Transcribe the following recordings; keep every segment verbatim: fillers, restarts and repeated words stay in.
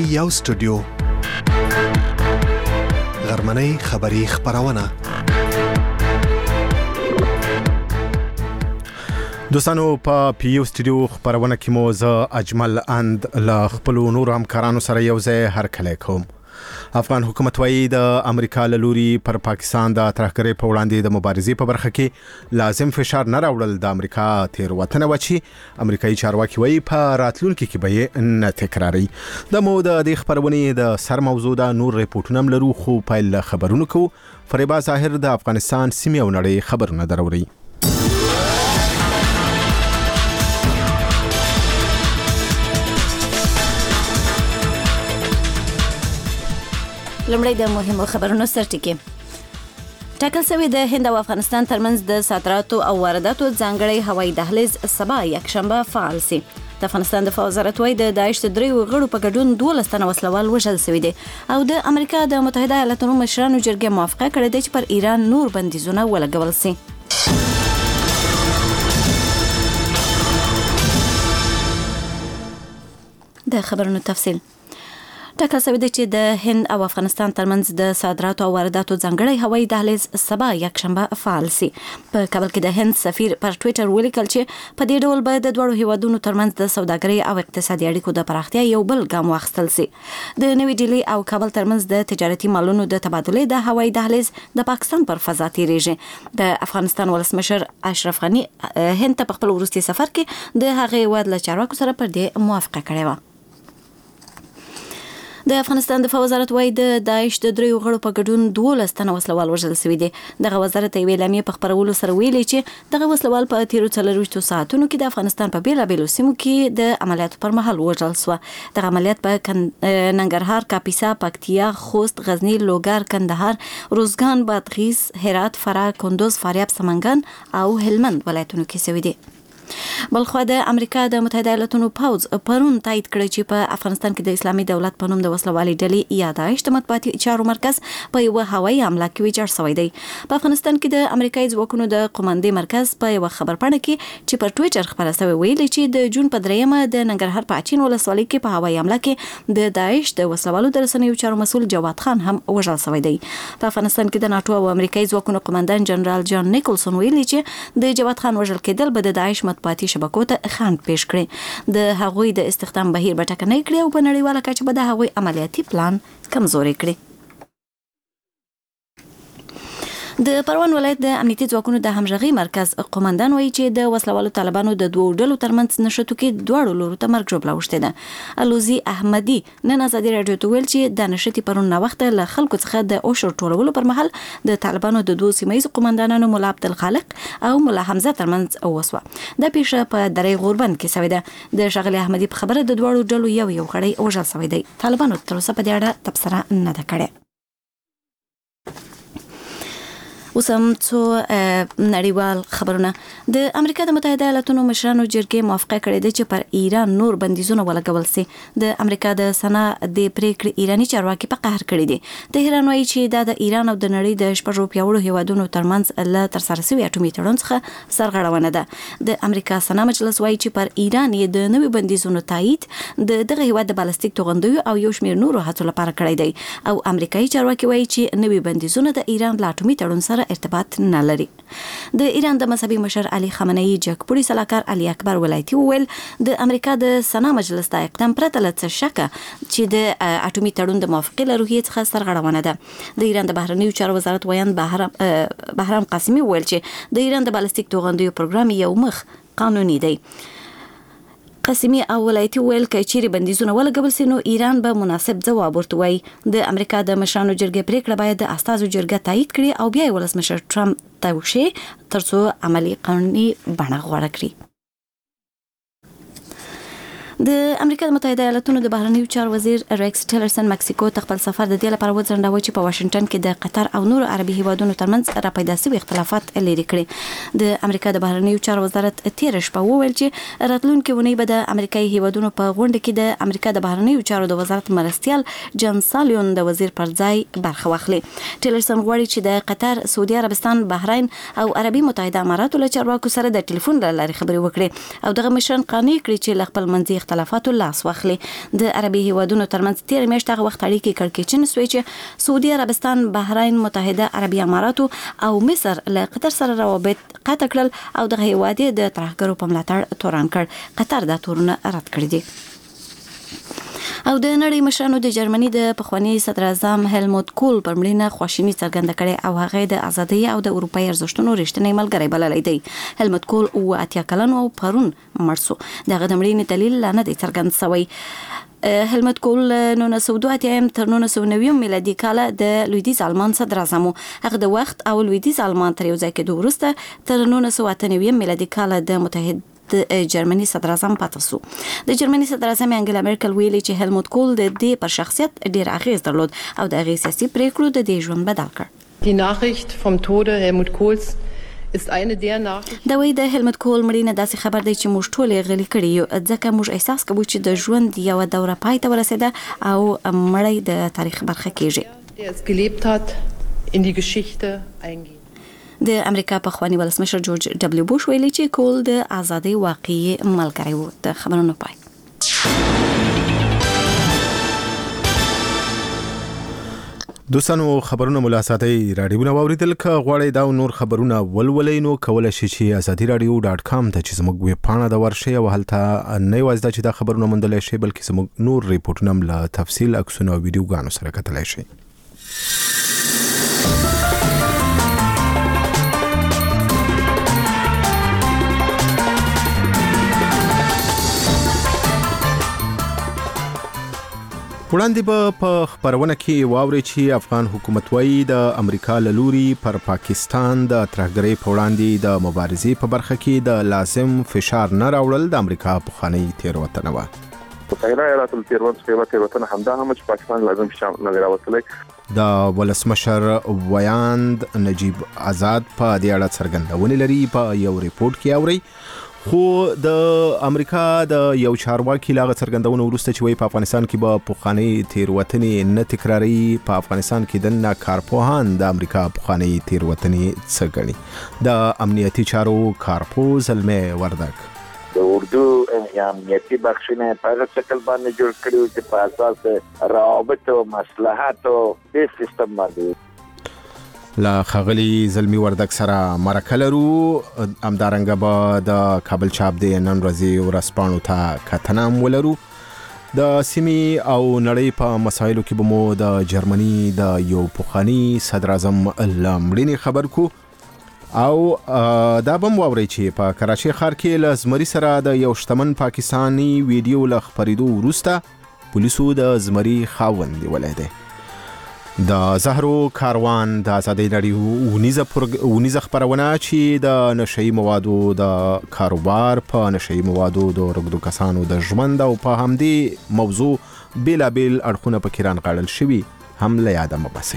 یو سټوډیو غرمنۍ خبری خبرونه دوستانو په پیو سټوډیو خبرونه کې مو زه اجمل اند ل خپل نور همکارانو سره یو ځای هر کله کوم. افغان حکومت وايي د امریکا له لوري پر پاکستان د ترهګرۍ په وړاندې د مبارزې په برخه کې لازم فشار نه راوړل د امریکا تیروتنه و چې امریکایي چارواکي وايي په راتلونکي کې به یې نه تکراري. د مو د دې خبرونې د سر موضوع د نور ریپورتونه لرو خو په خبرونو کې فریبا ظاهر د افغانستان سیمې او نړۍ خبرونه دروري. لمړی د مهمو خبرونو سرټکی. ټاکل شوی د هند او افغانستان ترمنځ د صادراتو او وارداتو ځانګړی هوایي دهلیز سبا یکشنبه فعال سي. د افغانستان د وزارت وايي د داعش د دریو غړو په ګډون دولس تنه وسلوال وژل شوي دي او د امریکا د متحده ایالاتونو مشرانو جرګې موافقه کړې ده چې پر ایران نور بندیزونه ولګول شي. د خبرونو تفصیل. ټاکل شوی دی چې د هند او افغانستان ترمنځ د صادراتو او وارداتو ځانګړی هوایي دهلیز سبا یکشنبه فعال سي. په کابل کې د هند سفیر پر ټوئیټر ولیکل چې په دې ډول به د دوړو هیوادونو ترمنځ د سوداګرۍ او اقتصادي اړیکو د پراختیا یو بل ګام واخیستل سي. د نوې ډیلی او کابل ترمنځ د تجارتي مالونو د تبادلې د هوایي دهلیز د پاکستان پر فضا تیریږي. د افغانستان ولسمشر اشرف غنی هند ته په خپل وروستي سفر کې د هغې هیواد له چارواکو سره پر دې موافقه کړې وه. د افغانستان د وزارت وايي د داعش د دریو غړو په ګډون دولس تنه وسلوال وژل شوي دي. دغه وزارت یې اعلامیه په خبرولو سره ویلي چې دغه وسلوال په تیرو څلورویشتو ساعتونو کې د افغانستان په بیلابیلو سیمو کې د عملیاتو پر مهال وژل شوه. دغه عملیات په ننګرهار، کاپیسا، پکتیا، خوست، غزنی، لوګر، کندهار، روزګان، بادغیس، هرات، فراه، کندوز، فاریاب، سمنګان او هلمند ولایتونو کې شوي دي. بلخوا د امریکا د متحده ایالاتونو پوځ پرون تایید کړی چې په افغانستان کې د اسلامي دولت په نوم د وسلوالي ډلې یا داعش د مطبوعاتي چارو مرکز په یو هوایي حمله کې ویجاړ شوی دی. په افغانستان کې د امریکایي ځواکونو د قوماندې مرکز په یو خبرپاڼه کې چې پر ټوئیټر خبره شوې ویلي چې د جون په دریمه د ننګرهار په اچین ولسوالۍ کې په هوایي حمله کې د داعش د وسلوالو د رسنیو چارو مسؤل جواد خان هم وژل شوی دی. په افغانستان کې د ناتو او امریکایي ځواکونو قوماندان جنرال جان نیکلسون ویلي چې د جواد خان وژل کېدل به د داعش مطبوعاتي شبکو ته خنډ پیش کړي. د هغوی د استخدام بهیر به ټکنی کړي او په نړیواله کچه به د هغوی عملیاتي پلان کمزوري کړي. د پروان ولایت د امنیتي ځواکونو د همغږي مرکز قوماندان وایي چې د وسلوالو طالبانو د دوو ډلو ترمنځ نښتو کې دواړو لورو ته مرګ ژوبله اوښتې ده. الوزي احمدي نن ازادي راډیو ته ویل چې د نښتې پرون ناوخته له خلکو څخه د عشر ټولولو پر مهال د طالبانو د دوو سیمه ییزو قوماندانانو ملا عبدالخالق او ملا حمزه ترمنځ وسوه. دا پیښه په درې غوربند کې شوې ده. د ښاغلي احمدي په خبره د دواړو ډلو یو یو غړی وژل شوی دی. طالبانو تر اوسه په دې اړه تبصره نه ده کړې. اوس هم څو نړیوال خبرونه. د امریکا د متحده ایالاتونو مشرانو جرګې موافقه کړې ده چې پر ایران نور بندیزونه ولګول شي. د امریکا د سنا د پریکړې ایرانی چارواکي په قهر کړی دي. تهران وايي چې دا د ایران او د نړۍ د شپږو پیاوړو هیوادونو ترمنځ له ترسره شوي اټومي تړون څخه سرغړونه ده. د امریکا سنا مجلس وايي چې پر ایران یې د نوي بندیزونو تایید د دغه هیواد د بالستیک توغندیو او یو شمېر نورو هڅو لپاره کړی دی او امریکایي چارواکي وايي چې نوي بندیزونه د ایران له اټومي تړون سره ارتباط نه لري. د ایران د مذهبي مشر علي خامنه‌ای جګپوړي سلاکار علي اکبر ولایتي وویل د امریکا د سنا مجلس د اقدام پرته له څه شکه چې د اټومي تړون د موافقې له روحیې څخه سرغړونه ده. د ایران د بهرنیو چارو وزارت ویان بهرام بهرام قاسمي وویل چې د ایران د بالستیک توغندیو پروګرام یو مخ قانوني دی. قاسمي او ولایتي ویل چې چیرې بندیزونه ولګول شي نو ایران به مناسب ځواب ورته وایي. د امریکا د مشرانو جرګې پریکړه باید د استازو جرګه تایید کړي او بیا یې ولسمشر ټرمپ ته وښيي ترڅو عملي قانوني بڼه غوره کړي. د امریکا د متحده ایالاتونو د بهرنیو چارو وزیر ریکس ټیلرسن مکسیکو ته خپل سفر د دې لپاره وځنډاوه چې په واشنگټن کې د قطر او نورو عربي هیوادونو ترمنځ راپیدا شوي اختلافات لرې کړي. د امریکا د بهرنیو چارو وزارت تیر شپه وویل چې راتلونکي ونې به د امریکایي هیوادونو په غونډه کې د امریکا د بهرنیو چارو د وزارت مرستیال جان سالیون د وزیر پر ځای برخه واخلي. ټیلرسن غواړي چې د قطر، سعودي عربستان، بحرین او عربي متحده اماراتو له چارواکو سره د ټلیفون له لارې خبرې وکړي او دغه مشران قانع کړي چې له خپل منځي اختلافاتو لاس واخلي. د عربي هیوادونو ترمنځ تیر میاشت هغه وخت اړیکې کړکېچن شوې چې سعودي عربستان، بحرین، متحده عربي اماراتو او مصر له قطر سره روابط قطع کړل او دغه هیواد د ترهګرو په ملاتړ تورن کړ. قطر دا تورونه رد کړی دي. او د نړۍ مشرانو د جرمني د پخوانی صدر اعظم هلموت کول پر مړینه خواشیني څرګنده کړې او هغه د ازادۍ او د اروپایي ارزښتونو رښتینی ملګری بللی دی. هلموت کول او اتیا کلن او پرون مړ شو. دغه د مړینې دلیل لا نه دی څرګند شوی. هلموت کول نولس سوه دوه اتیا تر نولس سوه نوي میلادي کال د لویدیځ آلمان صدر اعظم. هغه د وخت او لویدیځ آلمان تر یو ځای کېدو وروسته تر نولس سوه اته نوي میلادي کال د متحد د جرمني صدر اعظم پاتې شو. د جرمني صدر اعظم انګلا مرکل ویلي چې هلموت کول د دې پر شخصیت ډیر اغیز درلود او د هغې سیاسي پریکړو د دې ژوند بدل کړ. Die Nachricht vom Tode Helmut Kohls ist eine der Nachrichten. دا وایي د هلموت کول مړینه داسې خبر دی چې موږ ټول یې غلي کړي یو، ځکه موږ احساس کوو چې د ژوند یوه دوره پای ته ورسېده او مړی د تاریخ برخه کېږي. Der es gelebt hat, in die Geschichte eingehen. د امریکا پخوانی ولسمشر جورج ډبلیو بوش ویلي چې کول د ازادۍ واقعي ملګری و. د خبرونو پای. دوستانو خبرونه ملاساتي رادیوونه واوریدل. که غواړئ دا نور خبرونه ولولئ نو کولای شئ چې ازادي رادیو ډاټ کام ته چې زموږ ویب پاڼه ده ورشئ او هلته نه یوازې دا چې دا خبرونه موندلی شئ بلکې زموږ نور ریپورټونه هم له تفصیل عکسونه او ویډیوګانو سره کتلی شئ. وړاندې به په خبرونه کې واورئ چې افغان حکومت وایي د امریکا له لوري پر پاکستان د ترهګرۍ په وړاندې د مبارزې په برخه کې د لازم فشار نه راوړل د امریکا پخوانۍ تېروتنه وه. متحده ایالات المتحده څخه تېروتنه همدا هم چې پاکستان لازم فشار نه راوړلی. د ولسمشر ویاند نجیب آزاد په دې اړه څرګندونې لري. په یو ریپورت کې اورئ. خو د امریکا د یو چارواکي لاغه څرګندونه وروسته چې وایي په افغانستان کې به پخوانۍ تېروتنې نه تکراري. په افغانستان کې دننه کارپوهان د امریکا پخوانۍ تېروتنې څه ګڼي. د امنیتي چارو کارپوه زلمی وردک د اردو یا امنیتي بخشونه په هغه شکل باندې جوړ کړي چې په اساس روابط او مصلحت او د سیستم باندې. لا خغلی زلمی وردک سره مرکه لرو. همدارنګه به د کابل چاپ د نن ورځې ورځپاڼو ته کتنه هم ولرو. د سیمې او نړۍ په مسایلو کې به مو د جرمني د یو پخواني صدر اعظم له مړینې خبر کو او دا به مو واورئ چې په کراچۍ ښار کې له زمري سره د یو شتمن پاکستاني ویډیو له خپرېدو وروسته پولیسو د زمري خاوند نیولی دی. د زهرو کاروان د ازادۍ راډیو اونیزه خپرونه چې د نشهیي موادو د کاروبار په نشهیي موادو د رګدو کسانو د ژوند او په همدې موضوع بیلابیل اړخونه پکې رانغاړل شوي هم له یاده مه باسئ.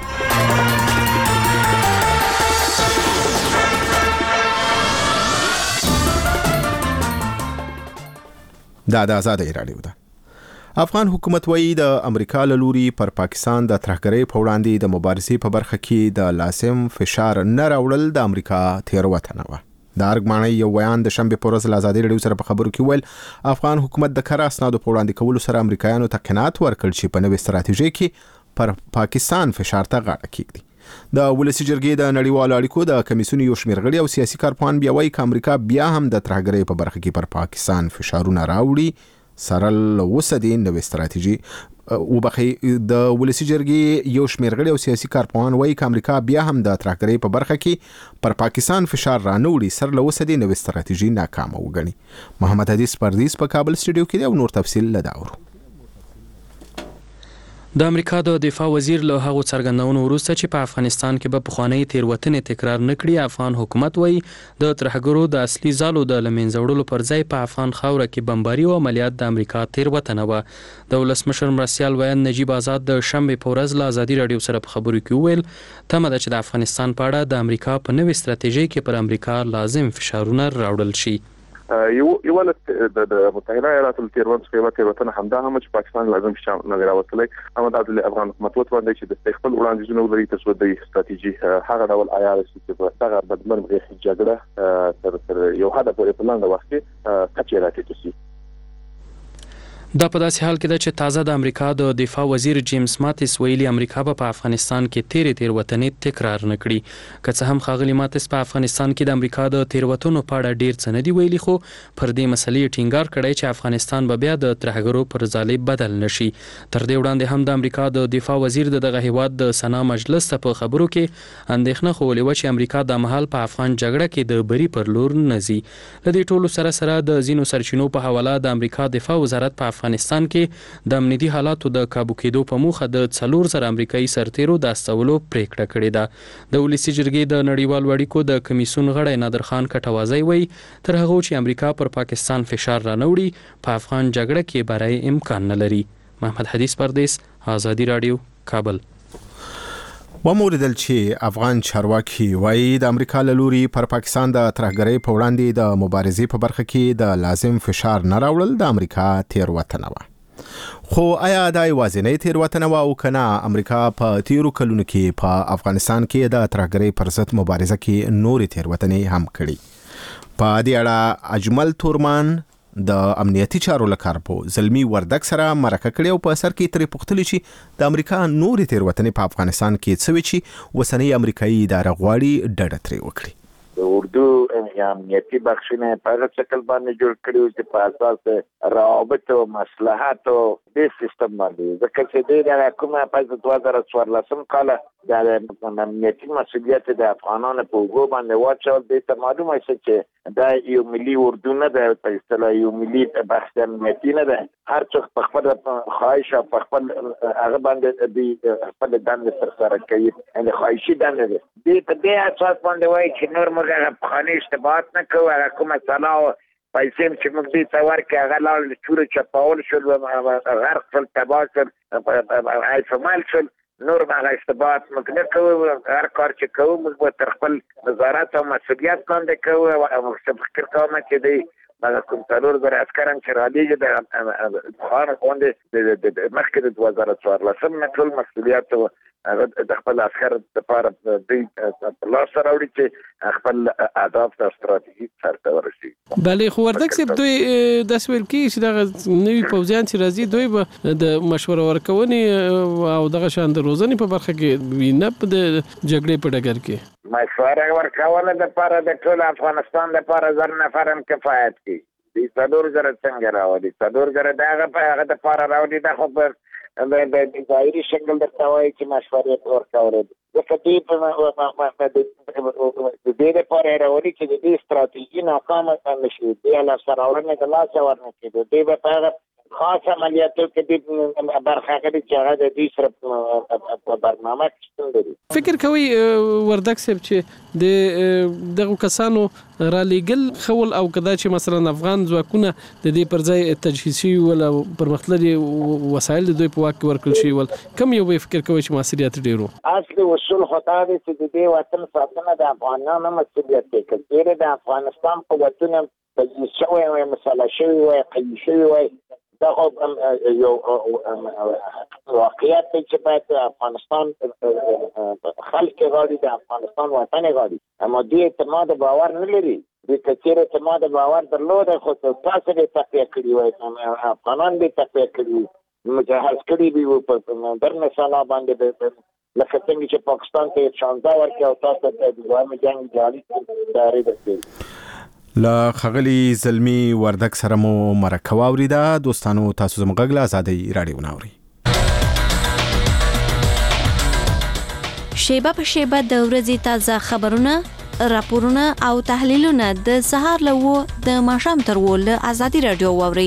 دا د ازادۍ راډیو ده. افغان حکومت وایي د امریکا له لوري پر پاکستان د ترهګرۍ په وړاندې د مبارزې په برخه کې د لازم فشار نه راوړل د امریکا تېروتنه وه. د ارګمانۍ یو ویان د شنبې په ورځ له ازادۍ راډیو سره په خبرو کې ویل افغان حکومت د کره اسنادو په وړاندې کولو سره امریکایانو ته قناعت ورکړ چې په نوې ستراتیژۍ کې پر پاکستان فشار ته غاړه کېږدي. د ولسي جرګې د نړیوالو اړیکو د کمیسیون یو شمېر غړي او سیاسي کارپوهان بیا وایي که امریکا بیا هم د ترهګرۍ په برخه کې پر پاکستان فشارونه راوړي سره له اوسه د نوې ستراتیژي وبخښئ. د ولسي جرګې یو شمېر غړي او سیاسي کارپوهان وایي که امریکا بیا هم د ترهګرۍ په برخه کې پر پاکستان فشار رانه وړي سره له اوسه د نوې ستراتیژي ناکامه وګڼي. محمد حدیث پردیس په کابل سټوډیو کې دی او نور تفصیل له دا اورو. د امریکا د دفاع وزیر له هغو څرګندونو وروسته چې په افغانستان کې به پخوانۍ تېروتنې تکرار نه کړي، افغان حکومت وایي د ترهګرو د اصلي ځالو د له منځه وړلو پر ځای په افغان خاوره کې بمباري او عملیات د امریکا تېروتنه وه. د ولسمشر مرستیال ویاند نجیب آزاد د شنبې په ورځ له ازادي راډیو سره په خبرو کې وویل تمه ده چې د افغانستان په اړه د امریکا په نوې ستراتیژۍ کې پر امریکا لازم فشارونه راوړل شي. یو یو ول د متحده ایالات المتحده څخه تېروتنه همدا هم چې پاکستان لازم فشار نه راوستلی اما د افغان حکومت وړاندې چې د خپل وړاندیزونه لري تاسو د ستراتیژي هغه ډول عیار چې په هغه بدمن غوښتي جګړه تر تر یو هدف پورې په لاندې وخت کې کچې راټیټ شي. دا په داسې حال کې ده چې تازه د امریکا د دفاع وزیر جیمز ماتیس ویلي امریکا به په افغانستان کې تیرې تیروتنې تکرار نه کړي. که څه هم ښاغلي ماتیس په افغانستان کې د امریکا د تیروتنو په اړه ډیر څه نه دي ویلي، خو پر دې مسلې ټینګار کړی چې افغانستان به بیا د ترهګرو پر ځالۍ بدل نشي. تر دې وړاندې هم د امریکا د دفاع وزیر د دغه هیواد د سنا مجلس ته په خبرو کې اندېښنه خولې وه چې امریکا د مهال په افغان جګړه کې د بری پر لور نه ځي. له دې ټولو سره سره د ځینو سرچینو په حواله د امریکا دفاع وزارت په افغانستان کې د امنیتي حالاتو د کابو کېدو په موخه د څلور زره امریکایي سرتیرو د استولو پریکړه کړې ده. د ولسي جرګې د نړیوالو اړیکو د کمیسیون غړی نادر خان کټوازی وایي تر هغه چې امریکا پر پاکستان فشار رانوړي په افغان جګړه کې برای امکان نه لري. محمد حدیث پردیس، آزادی رادیو، کابل. وموردل چې افغان چارواکي وایي د امریکا له لوري پر پاکستان د ترهګرۍ په وړاندې د مبارزې په برخه کې د لازم فشار نه راوړل د امریکا تیروتنه وه. خو آیا دا یوازینۍ تیروتنه وه او کنه امریکا په تیرو کلونو کې په افغانستان کې د ترهګرۍ پر ضد مبارزه کې نورې تیروتنې هم کړي؟ په دې اړه اجمل تورمان د امنیتي چارو لکارپو زلمی وردک سره مرکه کړې او په سر کې ترې پوښتلې چې د امریکا نورې تیروتنې په افغانستان کې څه وي چې اوسنۍ امریکایي اداره غواړي ډډه ترې وکړي. د اردو امنیتي بخشونه په هغه شکل باندې جوړ کړي چې په اساس روابط او مصلحت او د سیستم باندې ځکه چې د حکومت په دوه زره څوارلسم کال د امنیتي مسؤلیت د افغانانو په وګړو باندې واچول. د ته معلومه شي چې دا یو ملي اردو نه ده، په اصطلاح یو ملي بحث امنیتي نه ده. هر څوک په خپل خواهش او په خپل هغه باندې د خپل دندې سرسره کوي، یعنې خواهشي دنده ده. د په دې اساس باندې وایي چې نور موږ هغه پخواني اشتباهات نه کوو، هغه کومه سلا او پیسې چې موږ دې ته ورکړې هغه لاړل چوره چپاول شول، غرق شول، تباه شول، عیفمال شل. نور هغه اشتباهات موږ نه کوو. هر کار چې کوو موږ به تر خپل نظارت او مسؤلیت لاندې کوو. او فکر کوم چې دی هغه کوم څلور زره عسکر هم چې رالیږي د بخار غونډې د مخکې د دوه زره څوارلسم نه ټول مسؤلیت هغه د خپل عسکر دپاره دوی په لاس راوړي چې خپل اهداف او ستراتیژي سرته ورسوي. بلې خو وردک صاحب دوی داسې ویل کېږي چې دغه نوي پوځیان چې راځي دوی به د مشوره ورکونې او دغه شان د روزنې په برخه کې وي، نه په د جګړې په ډګر کې. مشوره ورکونه دپاره د ټول افغانستان دپاره زر نفر هم کفایت کوي. د څلور زره څنګه راوړي؟ څلور زره د هغه په هغه دپاره راوړي. دا خو په د ظاهري شکل درته وایي چې مشورې ورکولی دي. ځکه دې د دې دپاره یې راوړي چې د دې ستراتیژي ناکامه نه شي، دې لاسته راوړنې د لاسه ورنه کېدو. دې به په هغه خاص عملیاتو کې دې برخه اخلي چې هغه د دې سره په برنامه کې شتون لري. فکر کوئ وردک صاحب چې د دغو کسانو رالیږل خول او که دا چې مثلا افغان ځواکونه د دې پر ځای تجهیز شوي ول او پرمختللي وسایل د دوی په واک کې ورکړل شوي ول، کوم یو به فکر کوئ چې موثریت ډېر و؟ اصلي اصول خو دا دی چې د دې وطن ساتنه د افغانانو مسؤلیت دی. که چېرې د افغانستان قوتونه تجهیز شوی وای، مسلح شوي وای، قوي شوي وای، دا خو یو واقعیت دی چې باید افغانستان خلک غواړي، د افغانستان وطن غواړي، اما دوی اعتماد باور نه لري. دوی که چېرې اعتماد باور درلوده خو تاسو به تقویه کړي وای، افغانان به تقویه کړي وي، مجهز کړي به وو په درنه سالا باندې، لکه څنګه چې پاکستان ته شانزده ورکړي او تاسو ته د دویم جنګ جاري تیاری درکړي. له ښاغلي زلمی وردک سره مو مرکه واوریده. دوستانو تاسو زموږ غږ له آزادۍ راډیو نه اورئ. شیبه په شیبه د ورځې تازه خبرونه، راپورونه او تحلیلونه د سهار له اوه د ماښام تر اوه له آزادۍ راډیو واورئ.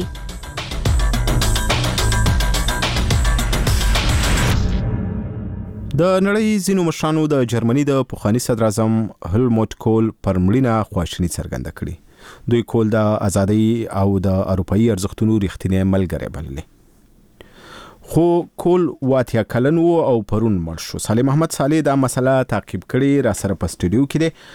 د نړۍ ځینو مشرانو د جرمني د پخواني صدراعظم هلموت کول پر مړینه خواشیني څرګنده کړې. دوی کول د ازادۍ او د اروپایي ارزښتونو رښتینی ملګری بللی، خو کول واتیا کلن و او پرون مړ شو. صالح محمد صالح دا مسله تعقیب کړي، را سره په سټوډیو کې دی.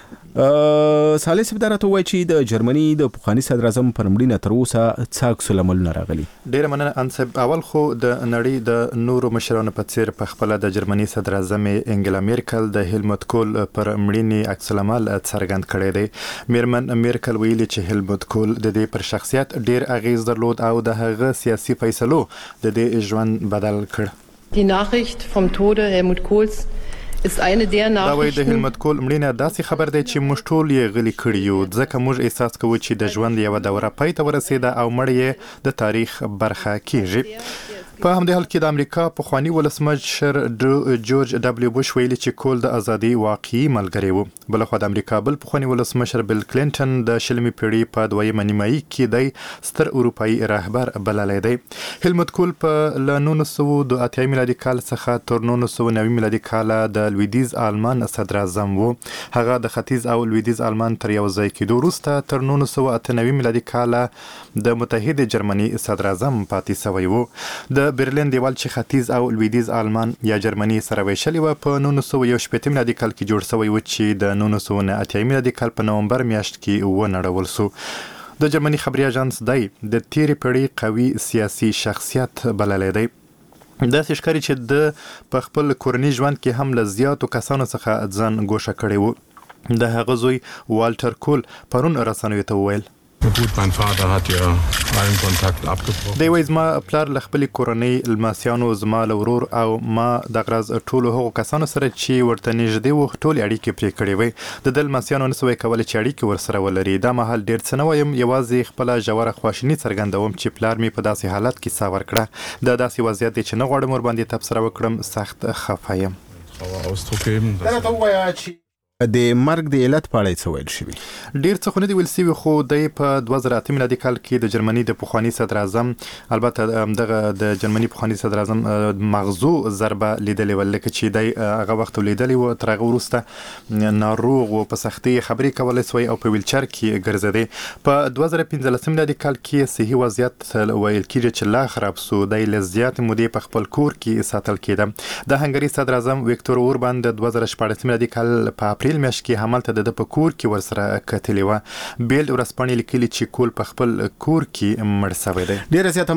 صالح صاحب دا راته وایي چې د جرمني د پخواني صدر اعظم پر مړینه تر اوسه څه عکس العملونه راغلي؟ ډېره مننه انصب. اول خو د نړۍ د نورو مشرانو په څیر په خپله د جرمني صدر اعظم انګلا میرکل د هیلموت کول پر مړینې عکس العمل څرګند کړی دی. میرمن میرکل ویلي چې هیلموت کول د دې پر شخصیت ډېر اغیز درلود او د هغه سیاسي فیصلو د دې ژوند بدل کړ. Die Nachricht vom Tode Helmut Kohls ist eine der دا وایي د Nachrichten, هیلموت کول مړینه داسې خبر دی چې موږ ټول یې غلي کړي یو، ځکه موږ احساس کوو چې د ژوند یوه دوره پای ته ورسېده او مړ یې د تاریخ برخه کیږي. په همدې حال کې د امریکا پخواني ولسمشر جورج ډبلیو بوش ویلي چې کول د ازادي واقعي ملګری و. بلخوا د امریکا بل پخواني ولسمشر بیل کلینټن د شلمې پیړۍ په دویمه نیمایي کې دی ستر اروپایي رهبر بللی دی. هیلموت کول په له نولس سوه دوه اتیا میلادي کال څخه تر نولس سوه نوي میلادي کاله د لویدیز آلمان صدر اعظم و. هغه د ختیځ او لویدیز آلمان تر یو ځای کېدو وروسته تر نولس سوه اته نوي میلادي کاله د متحدې جرمني صدر اعظم پاتې سوی و. د برلین دیوال چې ختیځ او لویدیز آلمان یا جرمني سره ویشلې وه په نولس سوه یو شپېته میلادي کال کې جوړ سوی و چې د نولس سوه نه اتیا میلادي کال په نومبر میاشت کې ونړول سو. د جرمني خبري اژانس دی د تیرې پیړۍ قوي سیاسي شخصیت بللی دی. داسې ښکاري چې د په خپل کورني ژوند کې هم له زیاتو کسانو څخه ځان ګوښه کړی و. د هغه زوی والټر کول پرون رسنیو ته وویل Gut, mein Vater hat ja allen Kontakt abgebrochen. دی وایي زما پلار له خپلې کورنۍ لمسیانو زما له ورور او ما دغه راز ټولو هغو کسانو سره چې ورته نږدې وو ټولې اړیکې پرې کړې وې. د ده لمسیانو نه سوی کولی چې اړیکې ورسره ولري. دا مهال ډېر څه نه وایم، یوازې خپله ژوره خواشیني څرګندوم چې پلار مې په داسې حالت کې ساه ورکړه. دا داسې وضعیت دی چې نه غواړم ورباندې تبصره وکړم، سخت خفه یم. Ausdruck geben. دا راته ووایه چې د مرګ د علت په اړه یې څه ویل شوي؟ ډېر څه خو نه دي ویل سوي، خو دی په دوه زره اته میلادي کال کې د جرمني د پخواني صدر اعظم، البته دغه د جرمني پخواني صدر اعظم مغزو ضربه لیدلې وه، لکه چې دی هغه وخت لیدلې وه. تر هغه وروسته ناروغ و، په سختۍ خبرې کولی سوی او په ویلچر کې ګرځېدی. په دوه زره پنځلسم میلادي کال کې صحي وضعیت ویل کېږي چې لا خراب سو. دی له زیاتې مودې په خپل کور کې ساتل کېده. د هنګري صدر اعظم ویکتور اوربان د دوه زره شپاړسم میلادي کال په اپریل میاشت کې همالته د ده په کور کې ورسره کتلې وه. بیلډ ورځپاڼې لیکلي چې کول په خپل کور کې مړ سوی دی. ډېره زیاته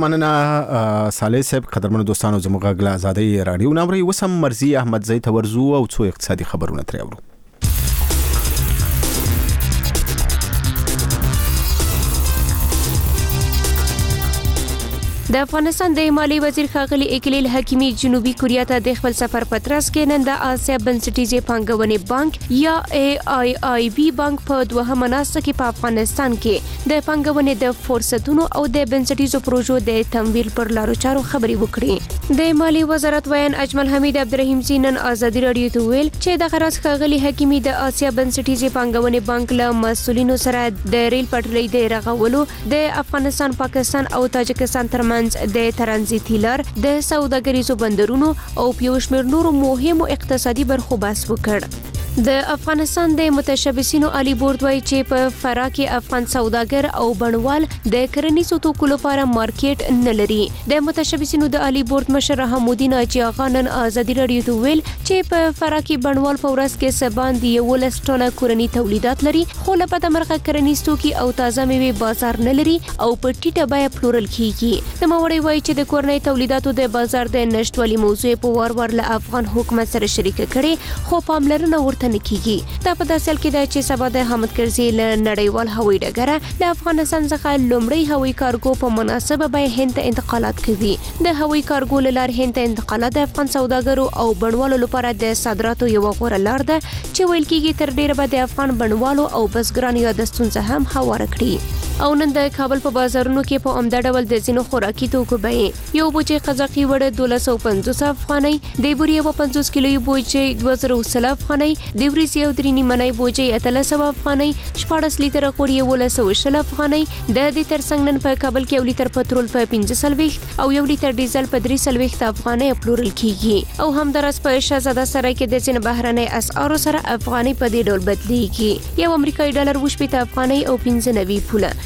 مننه صالح صاحب. قدرمنو دوستانو، زموږ غږ له ازادۍ راډیو نه اورئ. اوس هم مرضي احمدزی ته ورځو او څو اقتصادي خبرونه ترې اورو. د افغانستان د مالی وزیر ښاغلي اکلیل حکیمي جنوبي کوریا ته د خپل سفر په ترڅ کې نن د آسیا بنسټیزې پانګونې بانک یا ای آی آی بي بانک په دوهمه ناسته کې په افغانستان کې د پانګونې د فرصتونو او د بنسټیزو پروژو د تمویل پر لارو چارو خبرې وکړې. د مالی وزارت ویان اجمل حمید عبدالرحیم نن ازادي راډیو ته ویل چې د غرض ښاغلي حکیمي د آسیا بنسټیزې پانګونې بانک له مسؤلینو سره د ریل پټلۍ د رغولو، د افغانستان، پاکستان او تاجکستان ترمنځ د ترانزیتي لار، د سوداګریزو بندرونو او یو شمېر نورو مهمو اقتصادي برخو بحث وکړ. د افغانستان د متشبثینو عالی بورډ وایي چې په فراه کې افغان سوداګر او بڼوال د کرنیزو توکو لپاره مارکیټ نه لري. د متشبثینو د عالی بورډ مشر حمودین اجي اغا نن ازادي راډیو ته ویل چې په فراه کې بڼوال په ورځ کې څه باندې یولس ټنه کورني تولیدات لري، خو له بده مرغه کرنیز توکي او تازه میوې بازار نه لري او په ټیټه بیه پلورل کیږي. نوموړی وایي چې د کورنۍ تولیداتو د بازار د نشټوالي موضوع په وار وار له افغان حکومت سره شریکه کړي، خو پاملرنه ورته نه کیږي. دا په داسې حال کې ده چې سبا د حامد کرزي له نړیوال هوایي ډګره د افغانستان څخه لومړی هوایي کارګو په مناسبه بیه هند ته انتقالات کوي. د هوایي کارګو له لارې هند ته انتقالات د افغان سوداګرو او بڼوالو لپاره د صادراتو یوه غوره لار ده چې ویل کېږي تر ډیره به د افغان بڼوالو او بزګرانو یاده ستونزه هم هواره کړي. او نن د کابل په بازارونو کې په عمده ډول د ځینو خوراکي توکو بیې، یو بوجۍ قزاقي وړه دولس سوه پنځوس افغانۍ، د بورې یوه پنځوس کیلویي بوجۍ دوه زره سل افغانۍ، د وریځې یو درې نیمنۍ بوجۍ اتلس سوه افغانۍ، شپاړس لیتره غوړي یولس سوه شل افغانۍ. د دې ترڅنګ نن په کابل کې یو لیتر پټرول په پنځه څلوېښت او یو لیتر ډیزل په درې څلوېښت افغانۍ پلورل کیږي. او همداراز په شهزاده سرای کې د ځینو بهرنۍ اسعارو سره افغانۍ په دې ډول بدلیږي. یو امریکایي ډالر اووه شپېته افغانۍ او پنځه نوي پوله.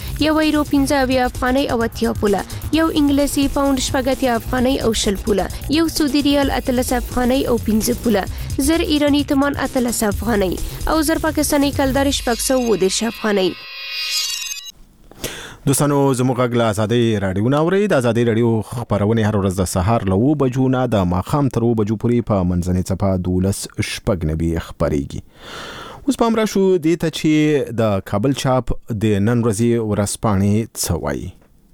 یو یورو پنځه اویا افغانۍ او اتیا پوله، یو انګلیسي پاوند شپږ اتیا افغانۍ او شل پوله، یو سعودي ریال اتلس افغانۍ او پنځه پوله، زر ایرانی تومان اتلس افغانۍ او زر پاکستاني کلدار شپږ سوه اووه دېرش افغانۍ. دوستانو زموږ غږ له ازادۍ راډیو نه اورئ. د ازادۍ راډیو خپرونې هر ورځ د سهار له اوه بجو نه د ماښام تر اوه بجو پورې په منځنۍ څپه دولس شپږ نوي خپرېږي. اوس په امر شو دې ته چې د کابل چاپ د نن ورځې ورځپاڼې څه وایي.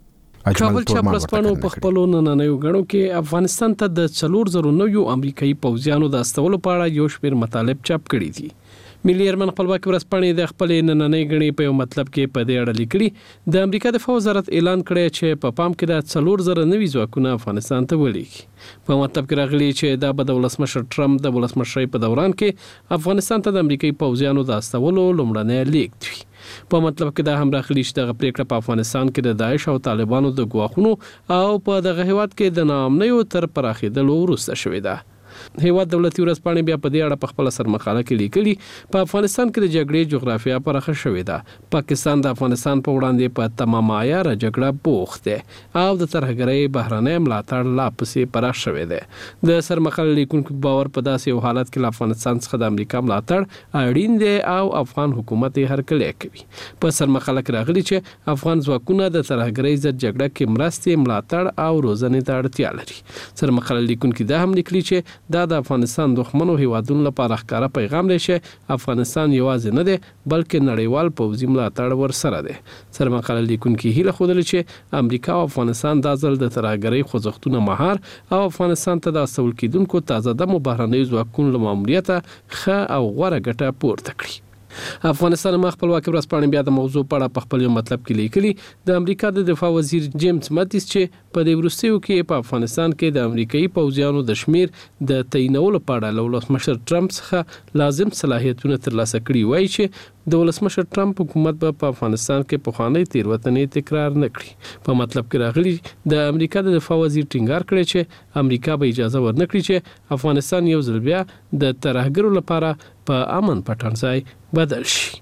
کابل چاپ ورځپاڼو په خپلو نننیو غړو کې افغانستان ته د څلور زره نویو امریکایي پوځیانو د استولو په اړه یو شمېر مطالب چاپ کړي دي. ملي ارمن خپلواکي ورځپاڼې د خپلې نننۍ غړي په یو مطلب کې په دې اړه لیکلي د امریکا دفاع وزارت اعلان کړی چې په پا پام کې د څلور زره نوي ځواکونه افغانستان ته ولېږي. په مطلب کې راغلي چې دا به د ولسمشر ټرمپ د ولسمشرۍ په دوران کې افغانستان ته د امریکایي پوځیانو د استولو لومړنی لیږد وي. په مطلب کې دا هم راغلي چې دغه پریکړه په افغانستان کې د داعش او طالبانو د ګواښونو او په دغه هیواد کې د ناامنیو تر پراخېدلو وروسته شوې ده. هیواد دولتي ورځپاڼې بیا په دې اړه په خپل سرمقاله کې لیکلي په افغانستان کې د جګړې جغرافیه پراخه شوې ده. پاکستان د افغانستان په وړاندې په تمام عیاره جګړه بوخت دی او د ترهګرۍ بهرنۍ ملاتړ لا پسې پراخ شوی دی. د سرمقاله لیکونکو باور په داسې یو حالت کې له افغانستان څخه د امریکا ملاتړ اړین دی او افغان حکومت یې هرکلی کوي. په سرمقاله کې راغلي چې افغان ځواکونه د ترهګرۍ ضد جګړه کې مرستې ملاتړ او روزنې ته اړتیا لري. سرمقاله لیکونکو دا هم لیکلي چې دا د افغانستان دښمنو هیوادونو لپاره ښکاره پیغام دی چې افغانستان یوازې نه دی بلکې نړیوال پوځي ملاتړ ورسره دی. سرمقاله لیکونکي هیله ښودله چې امریکا او افغانستان دا ځل د ترهګرۍ خوځښتونه مهار او افغانستان ته د استول کېدونکو تازه دمو بهرنیو ځواکونو له ماموریته ښه او غوره ګټه پورته کړي. افغانستان ما خپلواکي ورځپاڼې بیا د موضوع په اړه په خپل یو مطلب کې لیکلي د امریکا د دفاع وزیر جیمز ماتیس چې په دې وروستیو کې په افغانستان کې د امریکایي پوځیانو د شمیر د تعینولو په اړه له ولسمشر ټرمپ څخه لازم صلاحیتونه ترلاسه کړي وایي چې د ولسمشر ټرمپ حکومت به په افغانستان کې پخوانی تیروتنې تکرار نه کړي. په مطلب کې راغلي د امریکا د دفاع وزیر ټینګار کړی چې امریکا به اجازه ورنکړي چې افغانستان یو ځل بیا د ترهګرو لپاره په امن پټان ځای بدل شي.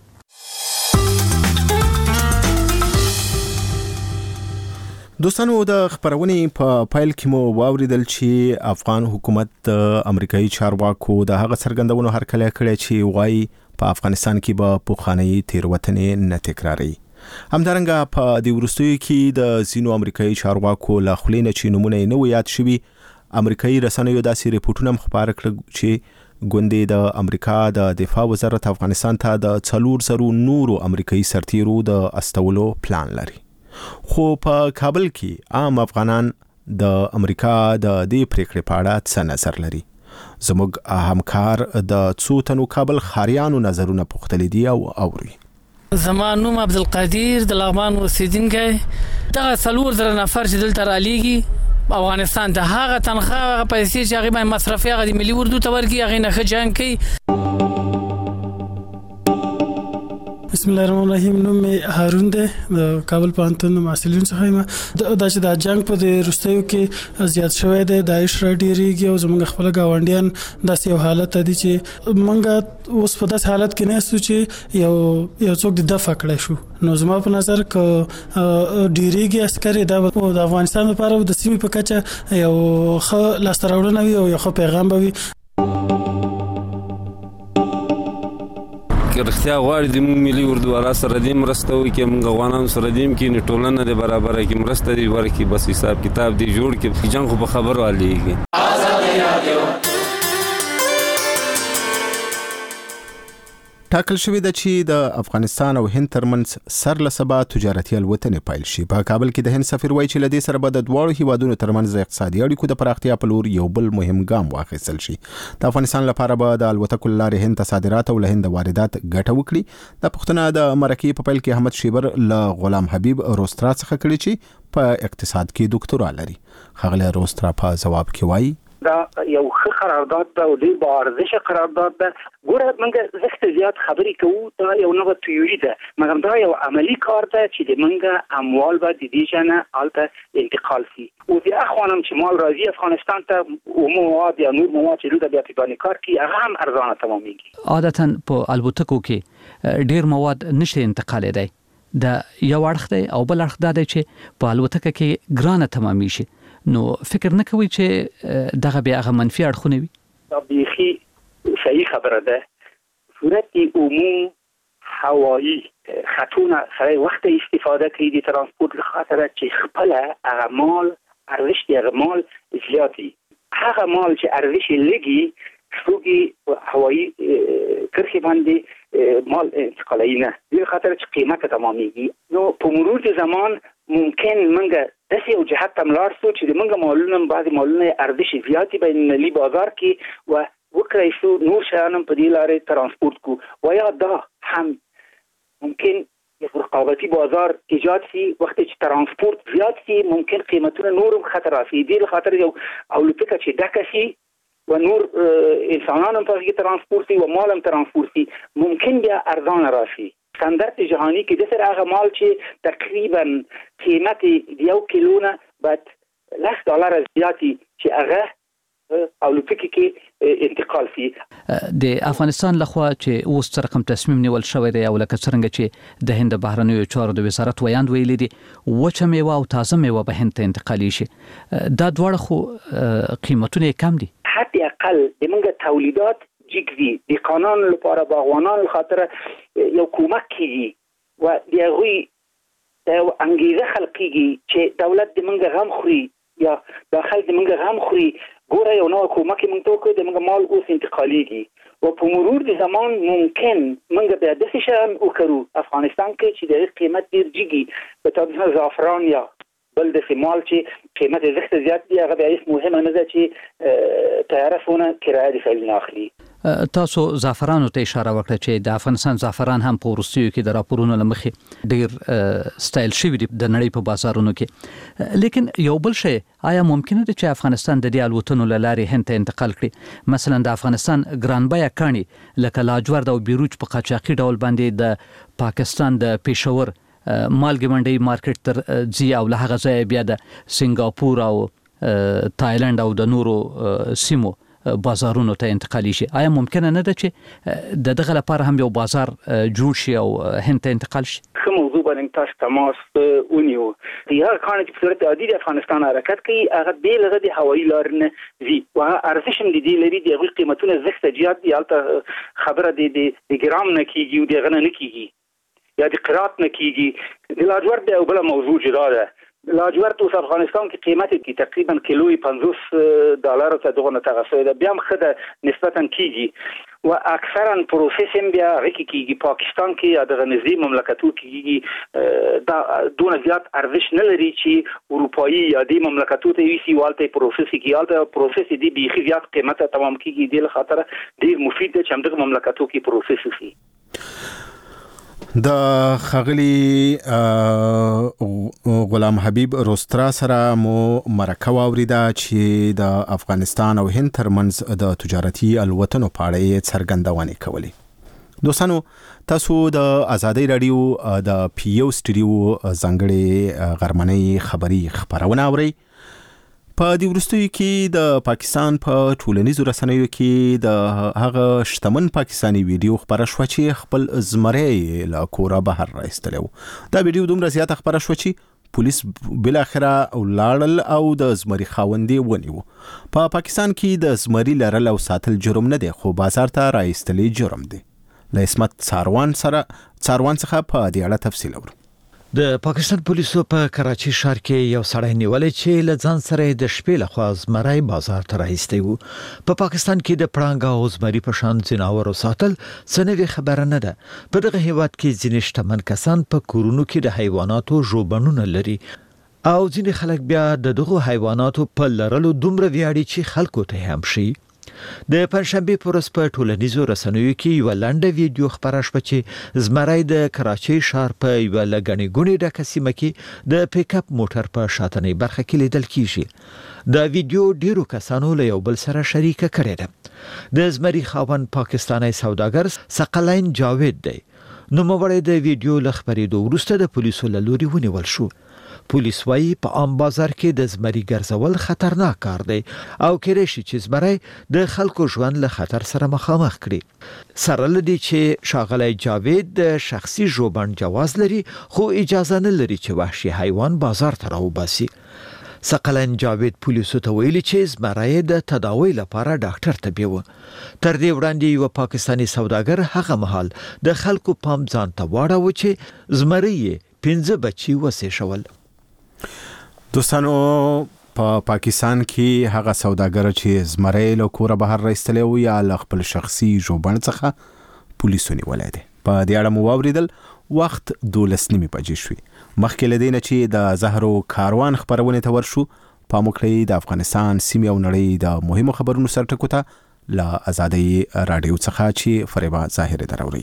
دوستانو د خبرونې په پایل کې مو واوریدل چې افغان حکومت د امریکایي چارواکو د هغه څرګندونو هرکلی کړی چې وایي په افغانستان کې به پخوانی تیروتنې نه تکراري. همدارنګه په دې وروستیو کې د ځینو امریکایي چارواکو له خولې نه چې نومونه یې نه وو یاد شوي امریکایي رسنیو داسې ریپورټونه هم خپاره کړل چې ګوندې د امریکا د دفاع وزارت افغانستان ته د څلور زرو نورو امریکایي سرتیرو د استولو پلان لري. خو په کابل کې عام افغانان د امریکا د دې پریکړې په اړه څه نظر لري؟ زموږ همکار د څو تنو کابل خاریانو نظرونه پوښتلي دي او اوري. زما نوم عبدالقدیر د لغمان اوسیدونکی. دغه څلور زره نفر چې دلته رالیږي افغانستان ته هغه تنخواه هغه پیسې چې هغه باندې مصرفي هغه د ملي اردو ته ورکړي هغه نه ښه جنګ کوي. بسم الله الرحمن الرحیم. نوم مې هارون دی د کابل پوهنتون محصلین څخه یم. دا چې د جنگ په د وروستیو کې زیات شوی دی داعش را ډیریږي او زموږ خپل گاونډیان داسې یو حالت دی چې موږ اوس په داسې حالت کې نه یو چې یو یو څوک د دفاع کړی شو. نو زما په نظر ک ډیریږي عسکر دا د افغانستان لپاره د سیمې په کچه یو ښه لاسته راوړنه وي او یو ښه پیغام به وي. رښتیا غواړي د ملي اردو والا سره دې مرسته وکړي چې موږ افغانانو سره دې کې ټولنه د برابره کې مرسته دی ورکړي بس حساب کتاب دی جوړ کې جنګ خو په خبرو عليږي. ټاکل شوې ده چې د افغانستان او هند ترمنځ سر له سبا تجارتي الوتنې پیل شي. په کابل کې د هند سفیر وایي چې لدې سره به د دواړو هیوادونو ترمنځ د اقتصادي اړیکو د پراختیا په لور یو بل مهم ګام واخیستل شي. د افغانستان لپاره به د الوتکو لارې هند ته صادرات او له هند واردات ګټه وکړي. د پښتنه د مرکې په پیل کې احمد شیبر له غلام حبیب روسترا څخه کړي چې په اقتصاد کې ډاکټورا لري. خغله روسترا په جواب کې وایي دا یو ښه قرارداد ده او ډېر با ارزښته قرارداد ده. ګوره موږ زښت زیات خبرې کوو دا یو نوې تیوري ده مګر دا یو عملی کار ده چې د موږ اموال به د دې جنه الته انتقال شي او د اخوانم چې مال راځي افغانستان ته او مواد یا نور مواد چې دوی بیا په کار کې هغه هم ارزانه تمامېږي. عادتاً په الوتکو کې ډېر مواد نشي انتقالېدای د یو اړخ دی او بل اړخ دا دی چې په الوتکه کې ګرانه تمامي شي نو فکر نه کوي چې دغه بیا هغه منفي اړخونه وي؟ دا بیخي صحیح خبره ده. صورت عموم هوایی خطونه سره وخت استفاده کوي د ترانسپورت لخاطر چې خپل هغه مال ارزش دی هغه مال زیاتی هغه مال چې ارزش لګي څوګي هوایی کرخي باندې مال انتقالي نه د خاطر چې قیمت تمامېږي نو په مرور د زمان ممکن منګه داسې یو جهت ته ملار سو چې د منګه مالونه بعضې مالونه ارزش زیاتي بین المللي بازار کې و وکړای شو نور شیانم په دې لارې ترانسپورت کو و یا دا هم ممکن یو رقابتي بازار ایجاد شي وخت چې ترانسپورت زیات شي ممکن قیمتونه نورم خطر راسي دې خاطر یو الوتکه چې ډکه شي و نور انسانان هم په ترانسپورت و مالم ترانسپورت ممکن بیا ارزان راسي. ستاندرد جهانی کې د سره هغه مال چې تقریبا قیمت یو کیلو نه بعد لس ډالر زیاتی چې هغه او لکه کې انتقال فی د افغانستان لخوا چې اوس تر رقم تصمیم نیول شوی دی او لکه څنګه چې د هند بهرنیو چارو د وزارت ویاند ویلي دي وچه میوه او تازه میوه به هند ته انتقالي شي دا دواړه خو قیمتونه کم دي حد اقل د منګه تولیدات جګوي د قانون لپاره باغوانان خاطر یو کومک کیږي و د هغوی د انګیزه خلقیږي چې دولت د منګه غم خوري یا داخل د منګه غم خوري ګوره یو نو کومک مونږ ته کوي د موږ مال اوس انتقاليږي او په مرور د زمان ممکن موږ به د څه شان وکړو افغانستان کې چې د قیمت ډیر جګي په تاسو زعفران یا بل د مال چې قیمت زیات زیات دی هغه به هیڅ مهمه نه ده چې تعرفونه کرایه د فعل اخلي. تاسو زعفرانو ته اشاره وکړه چې د افغانستان زعفران هم په روسیو کې د راپورونو لمخې ډیر سټایل شوی دی د نړۍ په بازارونو کې لیکن یو بل شی آیا ممکنه ده چې افغانستان د دې الوتنو لارې هند ته انتقال کړي مثلا د افغانستان ګرانبیا کانی لکه لاجورد او بیروج په قاچاقي ډول باندې د پاکستان د پېښور مالګې منډي مارکیټ تر ځي او له هغه ځای بیا د سنگاپور او تایلند او د نورو سیمو بازارونو ته انتقالي شي آیا ممکنه نه ده چې د دغه لپاره هم یو بازار جوړ شي او هند ته انتقال شي؟ ښه موضوع باندې تاسو تماس ونیو د هغه کانه چې په صورت عادي د افغانستان حرکت کوي هغه به لغه د هوایي لارې نه وي او ارزش هم د دې لري د هغوی قیمتونه زیات زیات دي هلته خبره د د ګرام نه کیږي او د غنه نه کیږي یا د قرات نه کیږي د لاجورد یو بل موضوع جدا ده. لاجورد اوس افغانستان کې قیمت کی تقریبا کیلوی پنځوس ډالر ته دغه تغسل ده بیا مخده نسبتا کیږي و اکثرا پروسس هم بیا غکی کیږي پاکستان کې د غنزي مملکتو کیږي دا دون زیات ارزش نه لري چې اروپאי یا د مملکتو ته وی سی والته پروسس کیالته پروسس دی بي زیات قیمت تمام کیږي د خاطر ډیر مفید ده چې موږ مملکتو کې پروسس وکړي. د خغلی غلام حبیب روسترا سره مو مرکه واوریده چې د افغانستان او هند ترمنځ د تجارتي الوتنو په اړه څرګندونې کولې. دوستانو تاسو د آزادۍ رادیو د پیو سټوډیو ځانګړي غرمنۍ خبري خبرونه اورئ. په دې وروستیو کې د پاکستان په ټولنیزو رسنیو کې د هغه شتمن پاکستانی ویډیو خبره شوه چې خپل زمری له کوره بهر راایستلی و. دا ویډیو دومره زیاته خبره شوه چې پولیس بالاخره ولاړل او د زمری خاوندې ونیو. په پاکستان کې د زمری لرل او ساتل جرم نه دی خو بازار ته راایستلی جرم دی. له اسمت څاروان سره څاروان څخه په دې اړه تفصیل اورو. د پاکستان پولیسو په کراچي ښار کې یو سړی نیولې چې له ځان سره د شپې لخوا زمری بازار ته راایستی و. په پاکستان کې د پړانګ او زمری په شان ځناورو ساتل څه نوې خبره نه ده. په دغه هیواد کې ځینې شتمن کسان په کورونو کې د حیواناتو ژوبڼونه لري او ځینې خلک بیا د دغو حیواناتو په لرلو دومره ویاړي چې خلکو ته هم شي. د پنځشنبه پر ورځ په ټولنیزو رسنیو کې یو لنډه ویډیو خبره شوه چې زمری د کراچۍ ښار په یوه له ګڼې ګوڼې ډکه سیمه کې د پیک اپ موټر په شاتنۍ برخه کې لیدل کیږي. دا ویډیو ډیرو کسانو له یو بل سره شریکه کړې ده. د زمری خاوند پاکستانی سوداګر ثقلین جاوید دی. نوموړی د ویډیو له خبرېدو وروسته د پولیسو له لوري ونیول شو. پولیس وايي په عام بازار کې د زمري ګرځول خطرناک کار دی او کېدای شي چې زمری د خلکو ژوند له خطر سره مخامخ کړي. سره لدی چې شاغلی جاوید د شخصي ژوبڼ جواز لري خو اجازه نه لري چې وحشي حیوان بازار ته راوباسي. سقلن جاوید پولیسو ته ویلي چې زمری د تداوی لپاره ډاکټر ته بیوه. تر دې وړاندې یو پاکستانی سوداګر هغه مهال د خلکو پام ځان ته واړاوه چې زمری یې پنځه بچي وسېښول. دوستانو په پا پاکستان کې هغه سوداګر چې زمری له کوره بهر راایستلی و یا له خپل شخصي ژوبڼ څخه پولیسو نیولی دی. په دې اړه مو واورېدل. وخت دولس نیمې بجې شوې. مخکې له دې نه چې د زهرو کاروان خپرونې ته ورشو، پام وکړئ د افغانستان سیمې او نړۍ د مهمو خبرونو سرټکو ته له ازادۍ راډیو څخه چې فریبا ظاهري دراوري.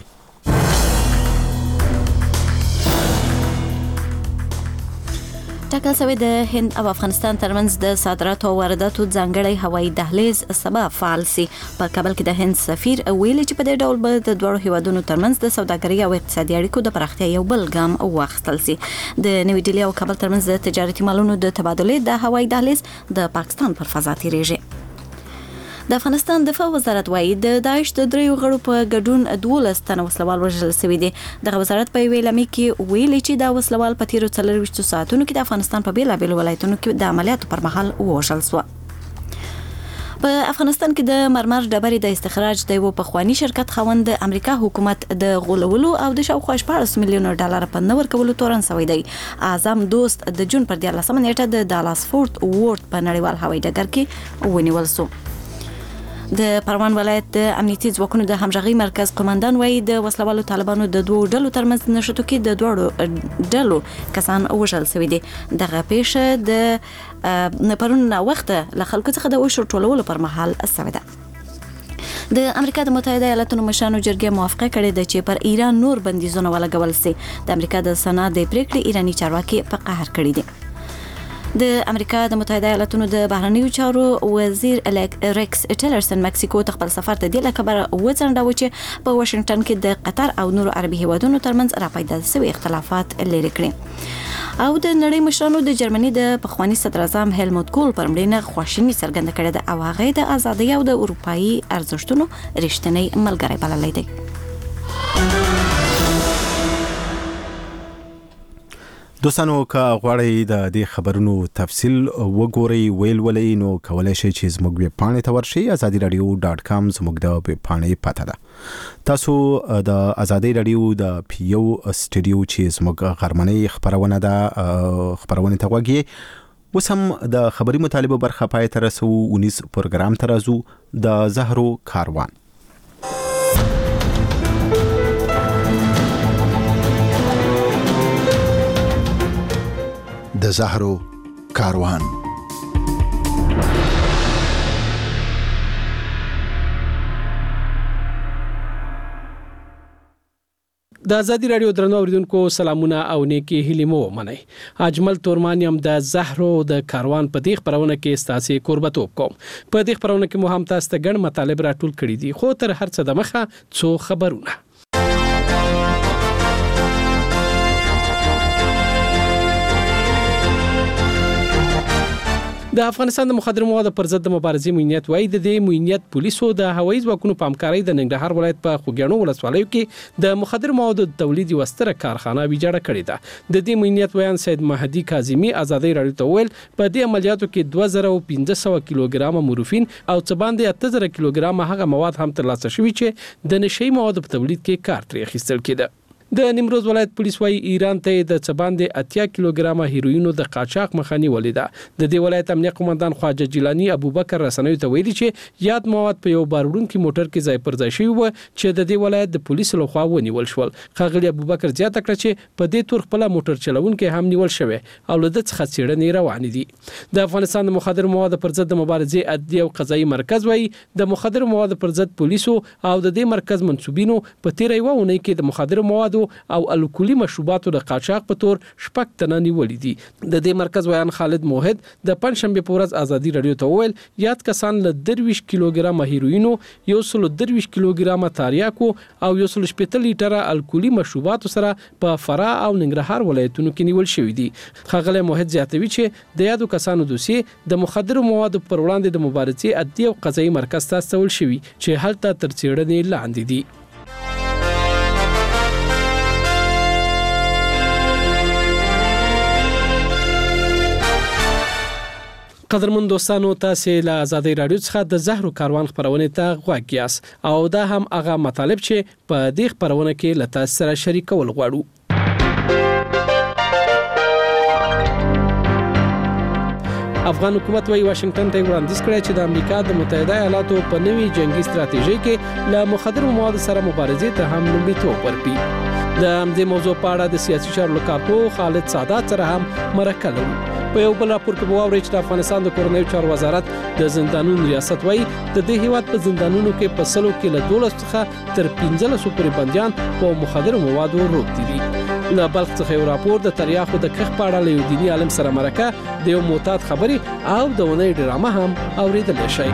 ټاکل شوی د هند او افغانستان ترمنځ د صادراتو او وارداتو ځانګړی هوایي دهلیز سبب فعال سي. په کابل کې د هند سفیر ویلي چې په دې ډول به د دوه هیوادونو ترمنځ د سوداګرۍ او اقتصادي اړیکو د پراختیا یو بل ګام واخیستل سي. د نوې ډیلي او کابل ترمنځ د تجارتي مالونو د تبادلې د هوایي دهلیز د پاکستان پر فضا تیریږي. د افغانستان دفاع وزارت وايي د داعش د دریو غړو په ګډون دولس تنه وسلوال وژل شوي دي. دغه وزارت په ویلي کې ویلي چې دا وسلوال په تیرو څلرویشتو ساعتونو کې د افغانستان په بیلابیلو ولایتونو کې د عملیاتو پر مهال وژل شو. په افغانستان کې د مرمر ډبرې د استخراج د یو پخوانی شرکت خوند د امریکا حکومت د غولولو او د شاوخوا شپاړس میلیونه ډالر په نه ورکولو تورن شوی دی. اعظم دوست د جون پر دیارلسمه نیټه د دالاس فورت وورد په نړیوال هوایي ډګر کې ونیول شو. د پروان ولایت د امنیتي ځواکونو د همغږي مرکز قومندان وايي د وسلوالو طالبانو د دوه ډلو ترمنځ نشټو کې د دوه ډلو کسان وژل شوي دي. دغه پیښه د پرون وخت له خلکو څخه د وشو ټولولو پر مهال شوې ده. د امریکا د متحده ایالاتونو مشرانو جرګې موافقه کړې ده چې پر ایران نور بندیزونه ولګول شي. د امریکا د سنا د پریکړې ایرانی چارواکي په قهر کړی دي. د امریکا د متحده ایالاتونو د بهرنیو چارو وزیر ریکس ټیلرسن مکسیکو ته خپل سفر ته د لکبر وڅنډاو چې په واشنگټن کې د قطر او نورو عربي هیوادونو ترمنځ راپیدا شوي اختلافات لري کړي. او د نړۍ مشرانو د جرمني د پخوانی صدر اعظم هیلموت کول پر مړینه خواشیني څرګنده کړې ده او هغه د ازادۍ او د اروپאי ارزښتونو رښتینی ملګری بللی دی. دوستانو که غواړئ د دې خبرونو تفصیل وګورئ ویلولئ نو کولای شئ چې زموږ ویب پاڼې ته ورشئ. ازادي رادیو ډاټ کام زموږ د ویب پاڼې پته ده. تاسو د ازادي رادیو د پیو سټوډیو چې زموږ غرمنۍ خبرونه ده خبرونه ته وګورئ. اوس هم د خبري مطالبه برخه پای ته رسو. اونیس پروګرام ته راځو د زهرو کاروان. د زهرو کاروان. د ازادي رادیو درنو اوریدونکو سلامونه او نیکی هیلې مو منئ. اجمل تورمانیم د زهرو د کاروان په دې خبرونه کې ستاسو قربتوب کوم. په دې خبرونه کې مو هم تاسو ته ګڼ مطالب راټول کړي دي خو تر هر څه د مخه څو خبرونه. د افغانستان د مخدره موادو پر ضد د مبارزې موینیت وايي د دې موینیت پولیسو د هوایي ځواکونو په همکارۍ د ننګرهار ولایت په خوګیاڼو ولسوالیو کې د مخدره موادو تولید یو ستره کارخانه ویجاړه کړې ده. د دې موینیت ویان سید مهدي کاظمی ازادي رادیو ته ویل په دې عملیاتو کې دوه زره پنځه سوه کیلوګرام مورفین او څه باندې اته زره کیلوګرام هغه مواد هم ترلاسه شوي چې د نشي موادو په تولید کې کار ترې اخیستل کېده. د نیمروز ولایت پولیس وايي ایران ته د څه باندې اتیا کیلوګرام هیروینو د قاچاق مخنی ولیده. د دې ولایت امنیه قومندان خواجه جیلانی ابوبکر رسنوي ته ویلي چې یاد مواد په یو باروړونکو موټر کې ځای پر ځای شوی و چې د دې ولایت د پولیسو لخوا ونیول شول. ښاغلي ابوبکر زیاته کړه چې په دې تور خپل موټر چلوونکي هم نیول شوی او له د څخه څېړنې روانې دي. د افغانستان د مخدره موادو پر ضد د مبارزې عدلي او قضایي مرکز وايي د مخدره موادو پر ضد پولیسو او د دې مرکز منسوبینو په تیر یو ونې کې د مخدره موادو موادو او الکولي مشروباتو د قاچاق په تور شپږ تنه نیولې دي. د دې مرکز ویان خالد موحد د پنځشنبه په ورځ ازادي رادیو ته وویل یاد کسان له درویش کیلوګرام هیروینو یو سل درویش کیلوګرام تاریاکو او یو سل شپږ لیټره الکولي مشروباتو سره په فرا او ننګرهار ولایتونو کې نیول شوې دي. ښاغلی موحد زیاتوي چې د یادو کسانو دوسیې د مخدرو موادو پر وړاندې د مبارزې عدلي او قضایي مرکز ته استول شوي چې هلته تر څېړنې لاندې دي. قدرمن دوستانو تاسو له آزادۍ رادیو څخه د زهرو کاروان خبرونه ته غوږ یاست او دا هم هغه مطالب چې په دې خبرونه کې له تاسو سره شریکول غواړو. افغان حکومت وايي واشنگټن ته وړاندیز کړی چې د امریکا د متحده ایالاتو په نوي جنگي ستراتیژۍ کې له مخدرو موادو سره مبارزې ته هم لومړیتوب ورکړي. د همدې موضوع په اړه د سیاسي چارو کارپوه خالد سادات سره هم مرکه لرو. په یو بل راپور کې واوري چې د افغانستان د کورنیو چارو وزارت د زندانونو ریاست وايي د دې هیواد په زندانونو کې په سلو کې له دولس څخه تر پنځلس پورې بنديان په مخدرو موادو روږدي دي. له بلخ څخه یو راپور د تریاخو د کښ په اړه له یو دیني عالم سره مرکه د یو معتاد خبري او د ونې ډرامه هم اوریدل شي.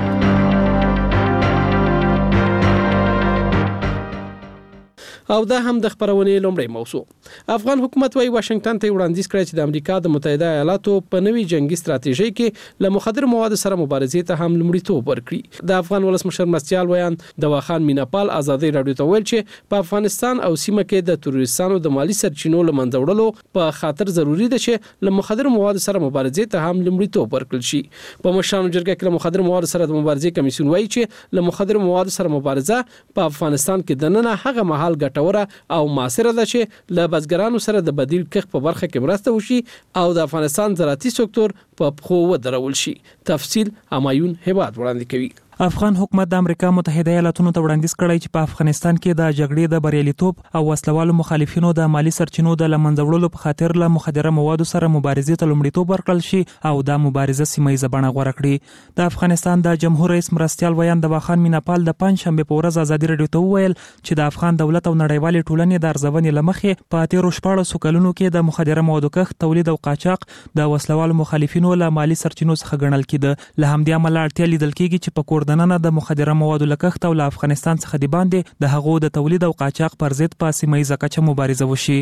او دا هم د خبرونې لومړی موضوع. افغان حکومت وايي واشنگټن ته وړاندیز کړی چې د امریکا د متحده ایالاتو په نوي جنگي ستراتیژۍ کې له مخدر موادو سره مبارزې ته هم لومړیتوب ورکړي. د افغان ولسمشر مرستیال ویان دواخان میناپال آزادۍ رادیو ته ویل چې په افغانستان او سیمه کې د تروریستانو د مالی سرچینو له منځه وړلو په خاطر ضروری ده چې له مخدر موادو سره مبارزې ته هم لومړیتوب ورکړل شي. په مشرانو جرګه کې له مخدر موادو سره د مبارزې کمیسیون وايي چې له مخدر موادو سره مبارزه په افغانستان کې د نن هغه مهال ګټه او ماسره ده چې له بزګرانو سره د بدیل کښ په برخه کې مرسته وشي او د افغانستان زراعتي سکتور په پخو ودرول شي. تفصیل همایون هبات وړاندې کوي. افغان حکومت د امریکا متحده ایالاتونو ته وړاندیز کړی چې په افغانستان کې د جګړې د بریالیتوب او وسلوالو مخالفینو د مالی سرچینو د لمنځه وړلو په خاطر له مخدره موادو سره مبارزې ته لومړیتوب ورکړل شي او دا مبارزه سیمه ییزه بڼه غوره کړي. د افغانستان د جمهور رئیس مرستیال ویان دواخان میناپال د پنځشنبه په ورځ ازادي رادیو ته وویل چې د افغان دولت او نړیوالې ټولنې د ارزونې لمخې په تیرو شپاړسو کلونو کې د مخدره موادو کښت، تولید او قاچاق د وسلوالو مخالفینو له مالی سرچینو څخه ګڼل کېده. له همدې امله اړتیا لیدل کېږي چې په کور دننه د مخدره موادو لکښت او له افغانستان څخه د باندې د هغو د تولید او قاچاق پر ضد په سیمه ییزه کچه مبارزه وشي.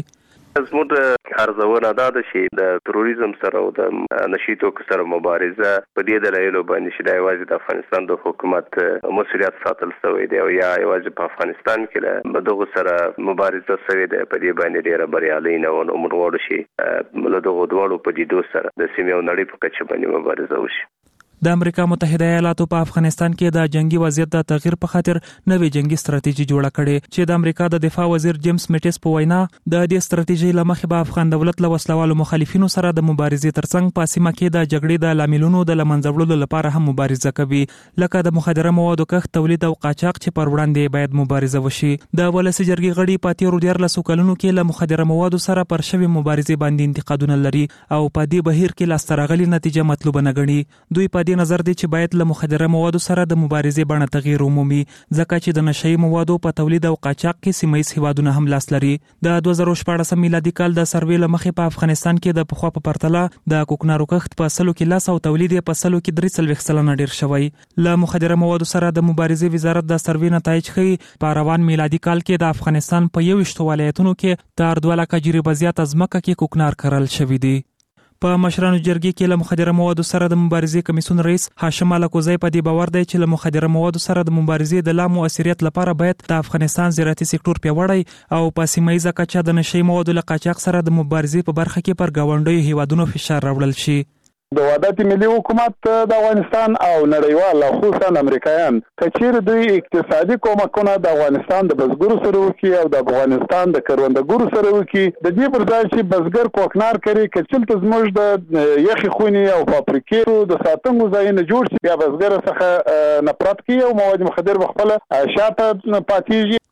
زموږ ارزونه دا ده چې د تروریزم سره او د نشي توکو سره مبارزه په دې دلایلو باندې چې د یوازې د افغانستان د حکومت مسؤلیت ساتل شوی دی او یا یوازې په افغانستان کې له دغه سره مبارزه شوی دی، په دې باندې ډیره بریالي نه و. نو موږ غواړو چې له دغو دواړو پدیدو سره د سیمې او نړۍ په کچه باندې مبارزه وشي. د امریکا متحده ایالاتو په افغانستان کې د جنگي وضعیت د تغییر په خاطر نوې جنگي ستراتیژي جوړه کړې چې د امریکا د دفاع وزیر جیمز میټس په وینا د دې ستراتیژي لمخې به افغان دولت له وسلوالو مخالفینو سره د مبارزې ترڅنګ په سیمه کې د جګړې د لاملونو د لمنځه وړلو لپاره هم مبارزه کوي، لکه د مخدره موادو کښت، تولید او قاچاق چې پر وړاندې باید مبارزه وشي. د ولسي جرګې غړي په تیرو دیارلسو کلونو کې له مخدره موادو سره پر شوې مبارزې باندې انتقادونه لري او په دې بهیر کې لاسته راغلې نتیجه مطلوبه نه ګڼي. دوی په دې نظر دي چې باید له مخدره موادو سره د مبارزې بڼه تغییر ومومي، ځکه چې د نشئی موادو په تولید او قاچاق کې سیمه ییز هیوادونه هم لاس لري. د دوه زره شپاړس میلادي کال د سروې لمخې په افغانستان کې د پخوا په پرتله د کوکنارو کښت په سلو کې لاس او تولید په سلو کې درې څلوېښت سلنه ډیر شوی. له مخدره موادو سره د مبارزې وزارت د سروې نتایج ښیي په روان میلادي کال کې د افغانستان په یوویشتو ولایتونو کې تر دوه لکه جریبه زیاته ځمکه کې کوکنار کرل شوی دی. په مشرانو جرګې کې له مخدره موادو سره د مبارزې کمیسیون رئیس هاشم الکوزی په دې باور دی چې له مخدره موادو سره د مبارزې د لا مؤثریت لپاره باید د افغانستان زراعتي سکتور پیاوړی او په سیمه ییزه کچه د نشئی موادو له قاچاق سره د مبارزې په برخه کې پر ګاونډیو هیوادونو فشار راوړل شي. د وحدت ملي حکومت د افغانستان او نړیوال خصوصا امریکایان کچیر دوی اقتصادي کومکونه د افغانستان د بزګرو سره وکي او د افغانستان د کروندګرو سره وکي، د دې پر ځای چې بزګر کوکنار کوي کچل ته زموږ د یخي خونی او فابریکې د ساتنګو ځایونه جوړ شي، بیا بزګر څخه نفرت کوي او مواد مخدر بخپله شاته پاتېږي.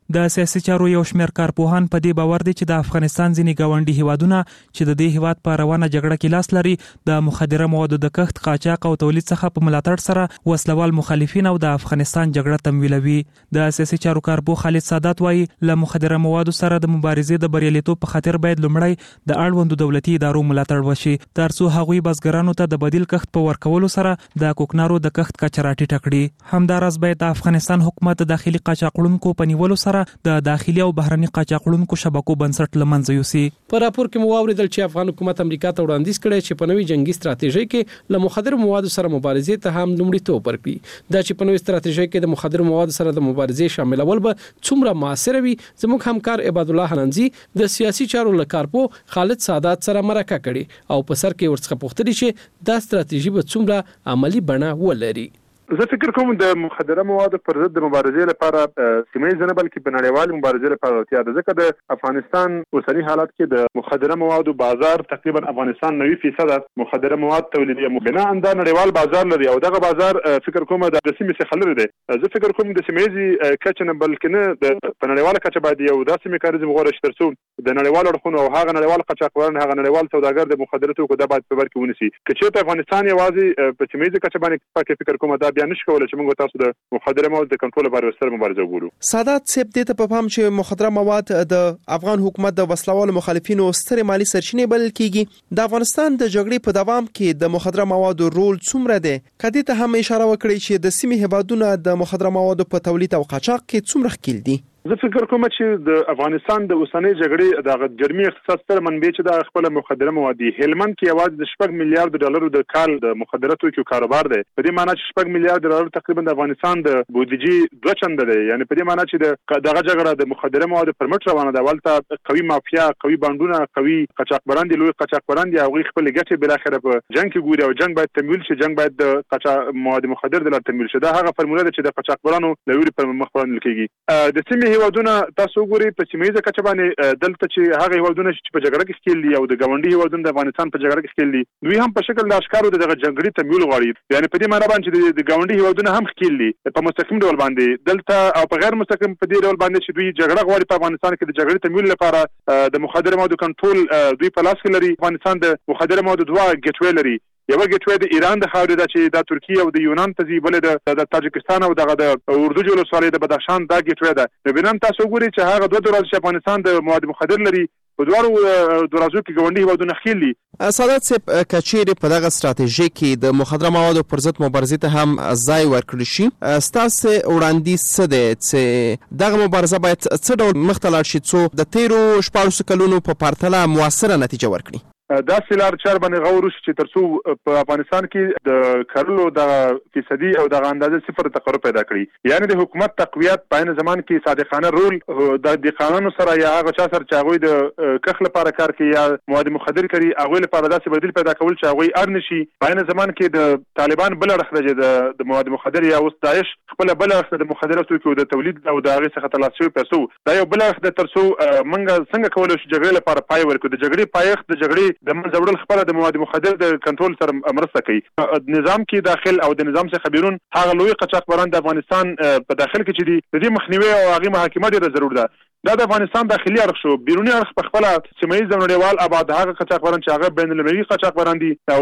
د سیاسي چارو یو شمېر کارپوهان په دې باور دي چې د افغانستان ځینې ګاونډي هیوادونه چې د دې هیواد په روانه جګړه کې لاس لري د مخدره موادو د کښت، قاچاق او تولید څخه په ملاتړ سره وسلوال مخالفین او د افغانستان جګړه تمویلوي. د سیاسي چارو کارپوه خالد سادات وایي له مخدره موادو سره د مبارزې د بریالیتوب په خاطر باید لومړی د اړوندو دولتي ادارو ملاتړ وشي ترڅو هغوی بزګرانو ته د بدیل کښت په ورکولو سره د کوکنارو د کښت کچه راټیټه کړي. همداراز باید د افغانستان حکومت د داخلي قاچاقړونکو په نیولو سره د داخلي او بهرني قاچاقړونکو شبکو بنسټ له منځه یوسي. په راپور کې مو واوریدل چې افغان حکومت امریکا ته وړاندیز کړی چې په نوې جنگي ستراتیژي کې له مخدر موادو سره مبارزې ته هم لومړیتوب ورکړي. دا چې په نوې ستراتیژي کې د مخدر موادو سره د مبارزې شاملول به څومره موثر وي، زموږ همکار عباد الله حننزي د سیاسي چارو لکارپو خالد سادات سره مرکه کړي او په سر کې ورڅخه پوښتنه چې دا ستراتیژي به څومره عملی بڼه ولري. زه فکر کوم د مخدره موادو پر ضد د مبارزې لپاره سیمه نه بلکې په نړیوال مبارزې لپاره اړتیا ده، ځکه د افغانستان اوسنی حالت کې د مخدره موادو بازار تقریبا افغانستان نوي فیصد مخدره مواد تولیدي بنا انده نړیوال بازار لري او دغه بازار فکر کوم د سیمه څخه خلل دی. زه فکر کوم د سیمېزي کچ نه بلکې نه د په نړیواله کچه باید یو داسې میکانیزم غوړ شي ترڅو د نړیوال اړخونو او هغه نړیوال قاچاقبران هغه نړیوال سوداګر د مخدره توکو د باید په بر کې ونیسي. چې په افغانستان یوازې په سیمېزي کچه باندې فکر کوم دا بیا نشي کولای چې موږ تاسو د مخدره موادو د کنټرول لپاره سره مبارزه وکړو. سادات سیب دې ته په پام چې مخدره مواد د افغان حکومت د وسلوالو مخالفینو ستر مالی سرچینې بلل کیږي. د افغانستان د جګړې په دوام کې د مخدره موادو رول څومره دی؟ کدی ته هم اشاره وکړي چې د سیمې هیوادونو د مخدره موادو په تولید او قاچاق کې څومره ښکیل دي؟ زه فکر کوم چې د افغانستان د اوسنۍ جګړې د ګرمي اقتصاد سره منبع چې د خپل مخدره مواد هلمند کې یوازې د شپږ میلیارډ ډالرو د کال د مخدره توکو کاروبار دی. په دې معنی چې شپږ میلیارډ ډالر تقریبا د افغانستان د بودیجې دوه چنده دی. یعنی په دې معنی چې د دغه جګړه د مخدره مواد پر مټ روانه ده. ولته قوي مافیا، قوي بانډونه، قوي قاچاقبران دي، لوی قاچاقبران دي، هغه خپل ګټې بل اخره په جنگ کې ګوري او جنگ باید تمویل شي، جنگ باید د قاچا مواد مخدر د لار تمویل شي. دا هغه فرموله ده چې د قاچاقبرانو لوري پر مخ وړاندې کیږي. د سیمې هیوادونو تاسو وګورئ په سیمه کچه باندې دلته چې هغه هیوادونه چې په جګړه کې ښکیل دي او د ګاونډي هیوادونو د افغانستان په جګړه کې ښکیل دي، دوی هم په شکل د اشکارو دغه جګړې تمویل غواړي. یعنی په دې معنی باندې چې د ګاونډي هیوادونو هم ښکیل دي په مستقیم ډول باندې دلته او په غیر مستقیم په دې ډول باندې چې دوی جګړه غواړي په افغانستان کې د جګړې تمویل لپاره د مخدره موادو کنټرول دوی په لاس کې لري. افغانستان د مخدره موادو دوه ګټوي لري، یو ګټوي د ایران د خاورې ده چې د ترکیه او د یونان ته ځي، بل د تاجکستان او دغه د اردو جوړ سوالې د بدخشان دا ګټوي ده. نو بنام تاسو وګورئ چې هغه دوه درازي چې افغانستان د مواد مخدر لري په دوارو درازو کې ګوندي هیوادونه خېل دي. سادات صاحب کچېره په دغه ستراتیژي کې د مخدره موادو پر ضد مبارزې ته هم ځای ورکړل شي، ستاسو وړاندیز څه دی چې دغه مبارزه باید څه ډول مخته لاړ شي څو د تیرو شپږ کلونو په پرتله موثره نتیجه ورکړي؟ دا سلار چار باندې غوړ شي چې ترڅو په افغانستان کې د کارلو د فیصدي او د اندازې صفر تقرب پیدا کړي. یعنی د حکومت تقویت په عین زمان کې صادقانه رول د د قانون سره یا هغه چا سره چې هغه د کخ لپاره کار کوي یا مواد مخدر کوي هغه لپاره داسې بدیل پیدا کول چې هغه ارن شي. په عین زمان کې د طالبان بل رخصه د مواد مخدر یا اوس داعش خپل بل رخصه د مخدر توکو د تولید او د هغه څخه تلاشي پیسو دا یو بل رخصه ترڅو منګه څنګه کولای شي جګړې لپاره پای ورکړي. د جګړې پایښت د جګړې د منځوړل خپل د مواد مخدر د کنټرول سره مرسته کوي. نظام کې داخل او د نظام څخه بیرون هغه لوی قاچاقبران د افغانستان په داخل کې چې دي د دې مخنیوي او هغه محاکمه ډیره ضرور ده. دا د افغانستان داخلي اړخ شو، بیرونی اړخ په خپل سیمایي نړیوال آباد هغه قاچاقبران چې هغه بین المللي قاچاقبران دي او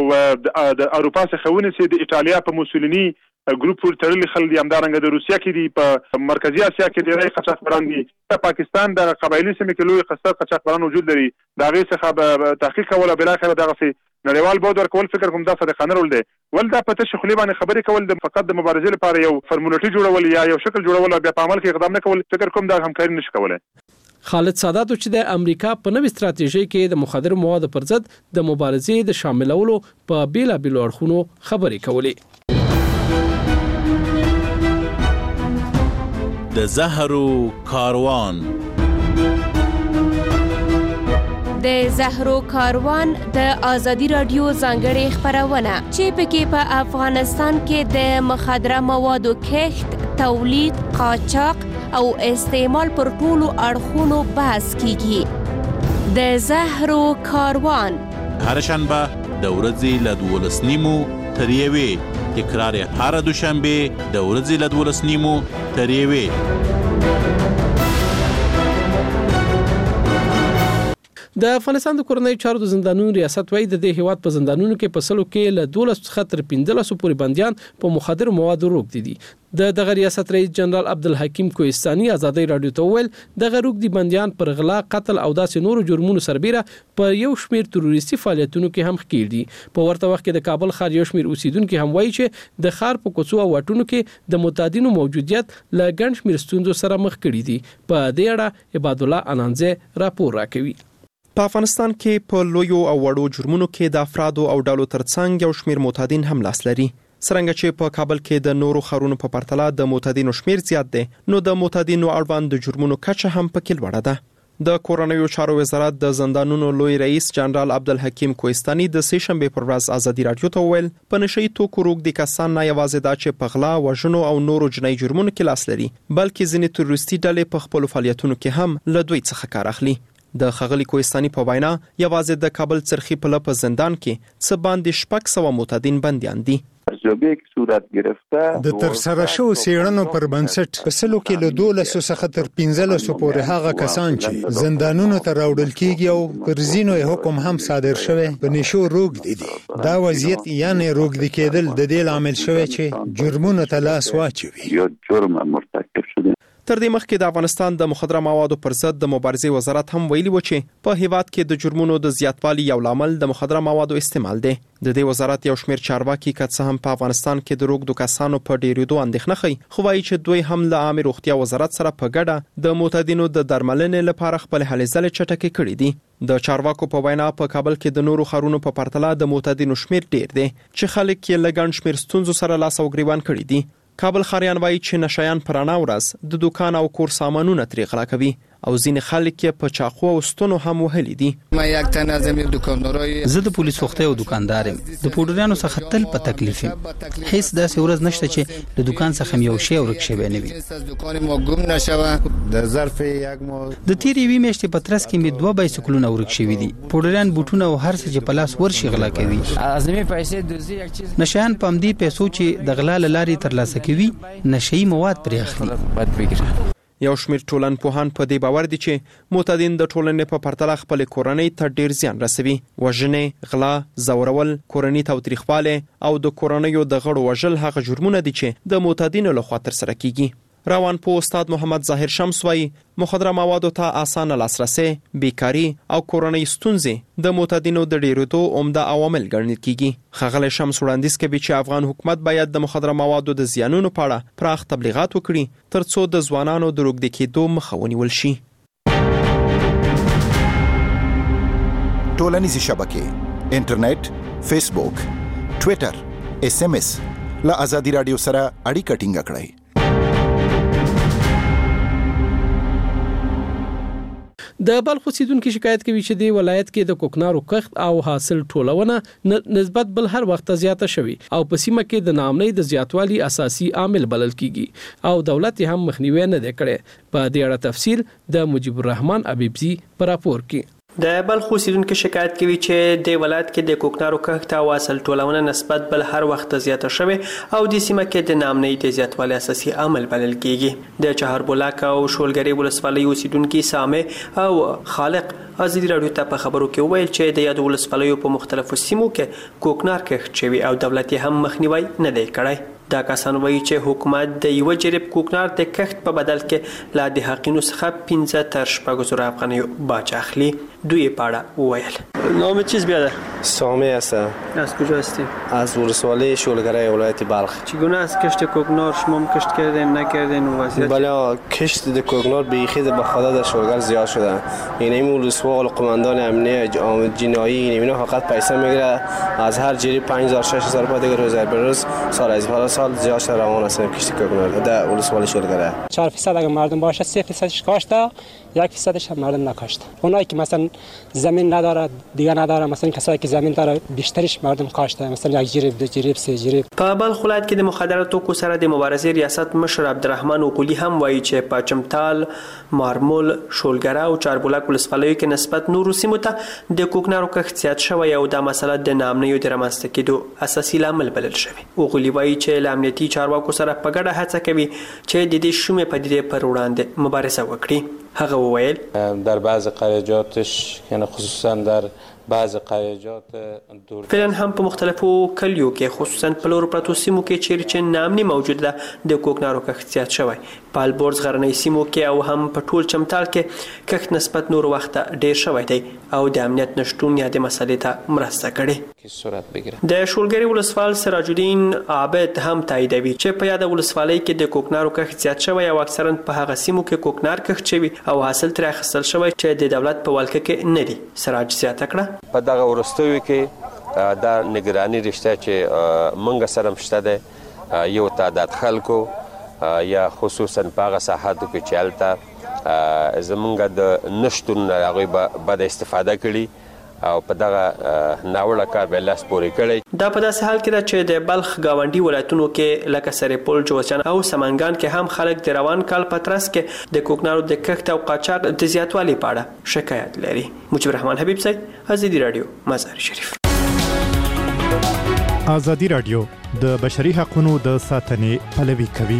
د اروپا څخه ونیسي، د ایتالیا په موسولینی ګروپ ور تړلي خل دي، همدارنګه د روسیا کې دي، په مرکزی اسیا کې ډېری قاچاقبران دي، په پاکستان د قبایلی سیمې کې لوی قصر قاچاقبران وجود لري. دا غي څخه تحقیق کول او بل اخر دغه سي نړیوال بود ورکول فکر کوم دا صدقانه رول دی. ول دا په تشخ خلی باندې خبرې کول د فقط د مبارزې لپاره یو فرمولټي جوړول یا یو شکل جوړول بیا په عمل کې اقدام نه کول فکر کوم دا همکاري نشي کولای. خالد سادات چې د امریکا په نوې ستراتیژي کې د مخدر موادو پر ضد د مبارزې د شاملولو په بیلا بیل اړخونو خبرې کولې. د زهرو کاروان د زهرو کاروان د ازادي رادیو ځانګړي خبرونه چې پکې په افغانستان کې د مخدره موادو کښت، تولید، قاچاق او استعمال پر ټولو اړخونو بحث کیږي. د زهرو کاروان هر شنبه د ورځې له دولس نیمو تر یوې، تکرار هر دوشنبه د ورځې له دولس نیمو تر یوې. د افغانستان د کورنۍ چارو د زندانونو ریاست وايي د دې هیواد په زندانونو کې په سلو کې له دولس څخه تر پنځلس پورې بنديان په مخدر موادو روږدي دي. د دغه ریاست رئیس جنرال عبدالحکیم کوهستاني ازادي رادیو ته ویل دغه روږدي بنديان پر غلا، قتل او داسې نورو جرمونو سربېره په یو شمېر تروریستي فعالیتونو کې هم ښکېل دي. په ورته وخت کې د کابل ښار یو شمېر اوسیدونکو هم وایي چې د ښار په کوڅو او واټونو کې د متعدینو موجودیت له ګڼ شمېر ستونزو سره مخ کړي دي. په دې اړه عباد الله انانزه راپور راکوي. په افغانستان کې په لویو او وړو جرمونو کې د افرادو او ډلو ترڅنګ یو شمېر متعدین هم لاس لري. څرنګه چې په کابل کې د نورو ښارونو په پرتله د متعدینو شمیر زیات دی، نو د متعدینو اړوند د جرمونو کچه هم پکې لوړه ده. د کورنیو چارو وزارت د زندانونو لوی رئیس جنرال عبدالحکیم کوهستاني د سه شنبه پر ورځ ازادي رادیو ته ویل په نشئی توکو روږدي کسان نه یوازې دا چې په غلا، وژنو او نورو جنایي جرمونو کې لاس لري، بلکې ځینې تروریستي ډلې په خپل فعالیتونو کې هم له دوی څخه کار اخلي. د خغلی کوهستاني په وینا یوازې د کابل څرخي په لپاره زندان کې څه باندې شپږ سوه متعدین بنديان دي. د تر سره شو سیړنو پر بنسټ په سلو کې له دولسو څخه تر پنځلسو پورې هغه کسان چې زندانونو ته راوړل کیږي او پر ځینو حکم هم صادر شوی په نشو روږدي دي. دا وضعیت یعنی روږدي کېدل د دې لامل شوی چې جرمونو ته لاس واچوي. تر دې مخکې د افغانستان د مخدره موادو پر ضد د مبارزې وزارت هم ویلي و چې په هیواد کې د جرمونو د زیاتوالي یو لامل د مخدره موادو استعمال دی. د دې وزارت یو شمېر چارواکي که څه هم په افغانستان کې د روږدو کسانو په ډېرېدو اندېښنه ښيي، خو وایي چې دوی هم له عامه روغتیا وزارت سره په ګډه د معتادینو د درملنې لپاره خپل هلې ځلې چټکې کړې دي. د چارواکو په وینا په کابل کې د نورو ښارونو په پرتله د معتادینو شمېر ډېر دی چې خلک یې له ګڼ شمېر ستونزو سره لاس او ګریوان کړي دي. کابل ښاریان وایي چې نشایان پر انا ورځ د دکان او کور سامانونه ترې غلا کوي او ځینې خلک یې په چاقو او ستونو هم وهلي دي. ما یک تن از این دکاندارای زه د پولیس وخته او دکاندار یم. د پوډریانو څخه تل په تکلیف یم. هیڅ داسې ورځ نشته چې د دکان څخه یو شی ورک شوی نه وي. دکان ما گم نشوه. د ظرف یک مو د تیرې وی میاشتې په ترڅ کې می دوه بایسکلونه ورک شوی دي. پوډریان بوټونه او هر څه چې په لاس ورشي غلا کوي. از می پیسې دوزي یک چیز نشایان په امدی پیسو چې د غلا لاري ترلاسه کوي نشئی مواد پرې اخلي. بد فکر یو شمېر ټولنپوهان په دې باور دي چې معتادین د ټولنې په پرتله خپل کورنۍ ته ډیر زیان رسوي. وژنې، غلا، زورول، کورنۍ تاوتریخواله او د کورنیو د غړو وژل هغه جرمونه دي چې د معتادینو لخوا ترسره کیږي. روان په استاد محمد ظاهر شمس وایي مخدره موادو ته اسانه لاسرسي، بیکاری او کورنۍ ستونزې د معتادینو د ډیرېدو عمده عوامل ګڼل کیږي. ښاغلی شمس وړاندیز کوي چې افغان حکومت باید د مخدره موادو د زیانونو په اړه پراخ تبلیغات وکړي ترڅو د ځوانانو د روږدي کېدو مخه ونیول شي. ټولنیزې شبکې انټرنیټ، فیسبوک، ټوئیټر، اس ام اس له ازادي رادیو سره اړیکه ټینګه کړئ. د بلخ اوسیدونکو شکایت کوي چې د ولایت کې د کوکنارو کښت او حاصل ټولونه نسبت بل هر وخت زیاته شوي او په سیمه کې د ناامنۍ د زیاتوالي اساسي عامل بلل کیږي او دولت هم مخنیوي نه دی کړی. په دې اړه تفصیل د مجيب الرحمن ابيبزي په راپور کې. د بلخ اوسیدونکو شکایت کوي چې د ولایت کې د کوکنارو کښت او حاصل ټولونه نسبت بل هر وخت زیاته شوه او د سیمه کې د ناامنۍ د زیاتوالي اساسي عامل بلل کیږي. د چهاربلاک او شولګری ولسوالۍ اوسیدونکو سامه او خالق ازادي رادیو ته په خبرو کې ویل چې د یاد ولسوالیو په مختلفو سیمو کې کوکنار کښت شوی او دولت هم مخنیوي نه دی کړی. دا کسان وایي چې حکومت د یو جریب کوکنار د کښت په بدل کې لا د حقینو څخه پنځه تر شپږ زره افغانۍ باج اخلي. دوی پاړه وویل. نام چیز بیاده؟ سامی هستم. از کجا هستی؟ از ولسوالی شولگرای ولایت بلخ. چگونه از کشت کوکنار شما هم کشت کردین نکردین و وضعیت؟ بله کشت د کوکنار بیخی به خدا در شولگر زیاد شده. یعنی این ولسوال قماندان امنیه جنایی اینا فقط پیسه میگیره از هر جری پنج هزار شش هزار روپیه دیگه روز به روز سال از سال سال زیاد شده روان است کشت کوکنار در ولسوالی شولگره. چهار درصد اگه مردم باشه سه درصدش کاشته یک درصدش هم مردم نکاشته. اونایی که مثلا زمین نداره دیگه نداره مثلا کسایی که زمین داره بیشترش مردم کاشته مثلا یک جریب دو جریب سه جریب. په بلخ ولایت کې د مخدراتو کو سره د مبارزې ریاست مشر عبدالرحمن اوقلی هم وایي چې په چمتال، مارمول، شولګره او چاربلاک ولسوالیو کې نسبت نورو سیمو ته د کوکنارو کښت زیات شوی او دا مسله د ناامنیو د رامنځته کېدو اساسي لامل بلل شوی. اوقلی وایي چې له امنیتي چارواکو سره په ګډه هڅه کوي چې د دې شومې پدیدې پر وړاندې مبارزه وکړي. هغه وویل در بعض قریجاتش یعنی خصوصا در بعض قریجات دور فعلا هم په مختلفو کلیو کې خصوصا په لور پرتو سیمو کې چیرې چې نامني موجود ده د کوکنارو کښت زیات شوی په البورز غرنۍ سیمو کې او هم په ټول چمتال کې کښت نسبت نور وخت ډیر شوی دی او د امنیت نشټون یا د مسلې ته مرسته کړي صورت بگیره. د شولګری ولسوال سراج الدین عابد هم تاییدوي چې په یاد ولسوالۍ کې د کوکنارو کښت زیات شوی او اکثرا په هغه سیمو کې کوکنار کښت شوی او حاصل تر اخیستل شوی چې د دولت په ولکه کې نه دي. سراج زیاته کړه په دغه ورستوي کې دا نگرانی رشته چې منګ سره مشته ده یو تعداد خلکو یا خصوصا په هغه ساحاتو کې چې هلته زمونږ د نشتون هغوی به بد استفاده کړي او په دغه ناوړه کار به لاس پورې کړی. دا په داسې حال کې ده چې د بلخ ګاونډي ولایتونو کې لکه سرپل، جوزجان او سمنګان کې هم خلک د روان کال په ترڅ کې د کوکنارو د کښت او قاچاق د زیاتوالي په اړه شکایت لري. مجيب الرحمن حبیب صاحب، ازادي رادیو، مزار شریف. ازادي رادیو د بشري حقوقو د ساتنې پلوي کوي.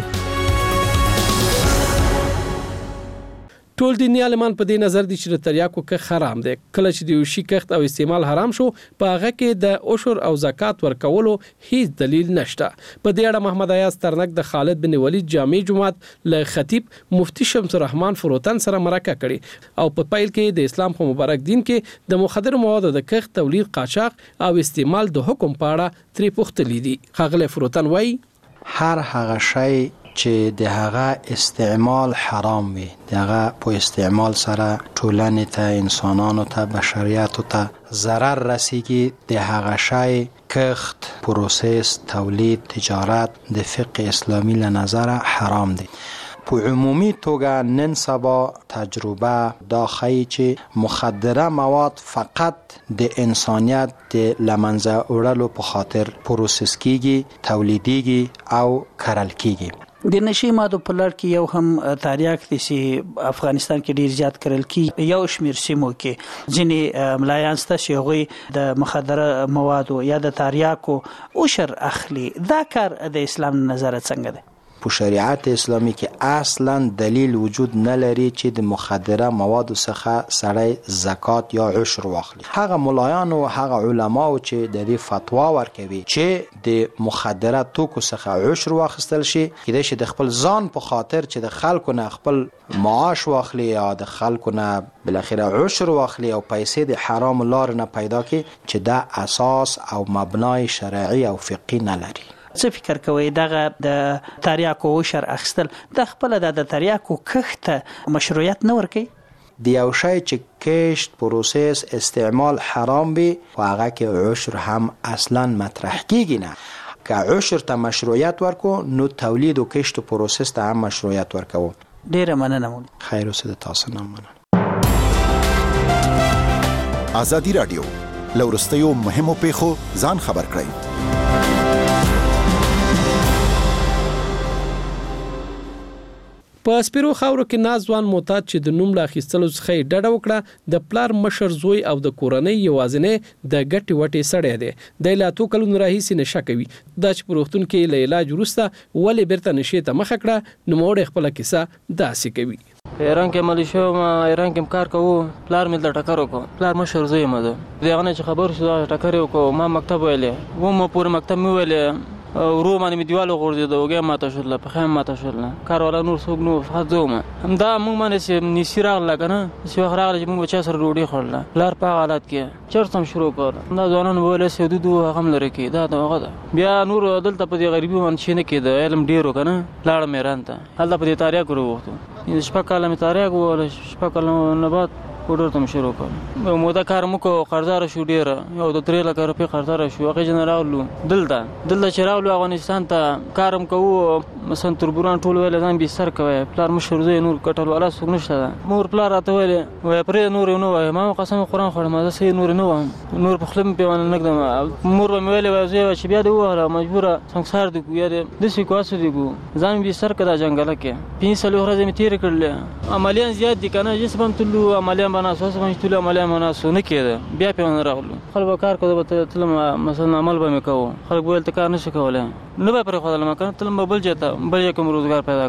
ټول دیني عالمان په دې نظر دي چې د تریاکو کښت حرام دی. کله چې د یو شي کښت او استعمال حرام شو په هغه کې د عشر او زکات ورکولو هیڅ دلیل نشته. په دې اړه محمد ایاز ترنک د خالد بن ولید جامع جماعت له خطیب مفتی شمس الرحمن فروتن سره مرکه کړي او په پیل کې د اسلام په مبارک دین کې د مخدر موادو د کښت، تولید، قاچاق او استعمال د حکم په اړه ترې پوښتلي دي. ښاغلی فروتن وایي هر هغه شی چې د هغه استعمال حرام وي، د هغه په استعمال سره ټولنې ته، انسانانو ته، بشریت ته ضرر رسیږي، د هغه شی کښت، پروسس، تولید، تجارت د فقه اسلامی له نظره حرام دی. په عمومي توګه نن سبا تجربه دا ښیي چې مخدره مواد فقط د انسانیت د لمنځه وړلو په خاطر پروسس کیږي، تولیدیږي او کرل کیږي. د نشي مادو په لړ کې یو هم تریاک دي چې افغانستان کې ډیر زیات کرل کی، یو شمیر سیمو کې ځینې ملایان سته چې هغوی د مخدره موادو یا د تریاکو عشر اخلي. دا کار د اسلام نظر څنګه دی؟ په شریعت اسلامی کې اصلا دلیل وجود نه لري چې د مخدره موادو څخه سړی زکات یا عشر واخلي. هغه ملایان او هغه علما او چې د دې فتوا ورکوي چې د مخدره توکو څخه عشر واخیستل شي، کله چې د خپل ځان په خاطر چې د خلکو نه خپل معاش واخلي یا د خلکو نه بالاخره عشر واخلي او پیسې د حرام لار نه پیدا کړي، چې دا اساس او مبنای شرعي او فقهي نه لري. څه فکر کوي دغه د تریاکو عشر اخیستل د خپل د تریاکو کښت مشروعیت نه ورکوي؟ د یو شی چې کښت، پروسس، استعمال حرام وي په هغه کې عشر هم اصلا مطرح کیږي نه. که عشر ته مشروعیت ورکو نو تولید و کښت و پروسس ته هم مشروعیت ورکو. ډیره مننه مولوي. خیر اوسه د تاسو نه مننه. ازادي رادیو لورستیو مهمو پیښو ځان خبر کړئ. په سپیرو خاورو کې نازوان معتاد چې د نوم لا اخیستلو څخه ډډه وکړه د پلار مشر زوی او د کورنۍ یوازینی د ګټې وټې سړی دی. د لا تو کلونو راهیسې نشه کوي. دا چې په روغتون کې له علاج وروسته ولې بیرته نشې ته مخه کړه، نوموړی خپله کیسه داسې کوي. ایران کې عملی شو، ما ایران کې کار کوو، پلار مې د ټکر وکړو، پلار مشر زوی مې ده. د هغه نه چې خبر شو ټکر وکړو، ما مکتب ویلې و ما پورې مکتب مې ویلې ورو باندې مې دیوال وغورځېد، وږی ماته شول، پښه مې ماته شول، کار والا نور څوک نو فقط زه وم. همدا موږ باندې چې نیسي راغله که نه، داسې وخت راغله چې موږ به چا سره ډوډۍ خوړله. پلار په هغه حالت کې چرس هم شروع کړ. دا ځوانان به ویل چې دود هغه هم لرې کړي، دا د هغه ده. بیا نور دلته په دې غریبي باندې چې نه کېده، علم ډېر و که نه، لاړم ایران ته. هلته په دې تاریاک وروغوښتو، شپږ کاله مې تاریاک ووهله، شپږ کاله نه بعد کوډر ته مې شروع کړ. موده کار مو وکړو، قرضداره شو ډېره، یو د درې لکه روپۍ قرضداره شو. هغې نه راغلو دلته دلته چې راغلو افغانستان ته کار هم کوو، مثلا تربوران ټول ویل ځان بستر کوئ، پلار مشر زوی نور کټل والا څوک نشته ده. مور پلار راته ویلې وایي پرې نور یې نه وایه. ما قسم قرآن خوړم زه صحیح نور نه وایم، نور په خوله مې پې ونه نږدم. مور به مې ویلې وایي زوی چې بیا دې ووهله مجبوره سنګسار دې کړو یا دې داسې کړو هسې دې کړو، ځان مې بستر کړه دا جنګله کې. پنځه څلوېښت ورځې مې تېرې کړلې. عملیان زیات دي که نه، جسم هم تلو، عملیان به ناست، اوس به مې تلو عملیان به ناست نه کېده. بیا پې ونه راغلو. خلک به کار کوو، به تلم مثلا عمل به مې کوو. خلک به ویل ته کار نه شي کولی، نه به یې پرېښودلم که نه، تلم به بل ځای ته، بل ځای کې مې روزګار پیدا کوو.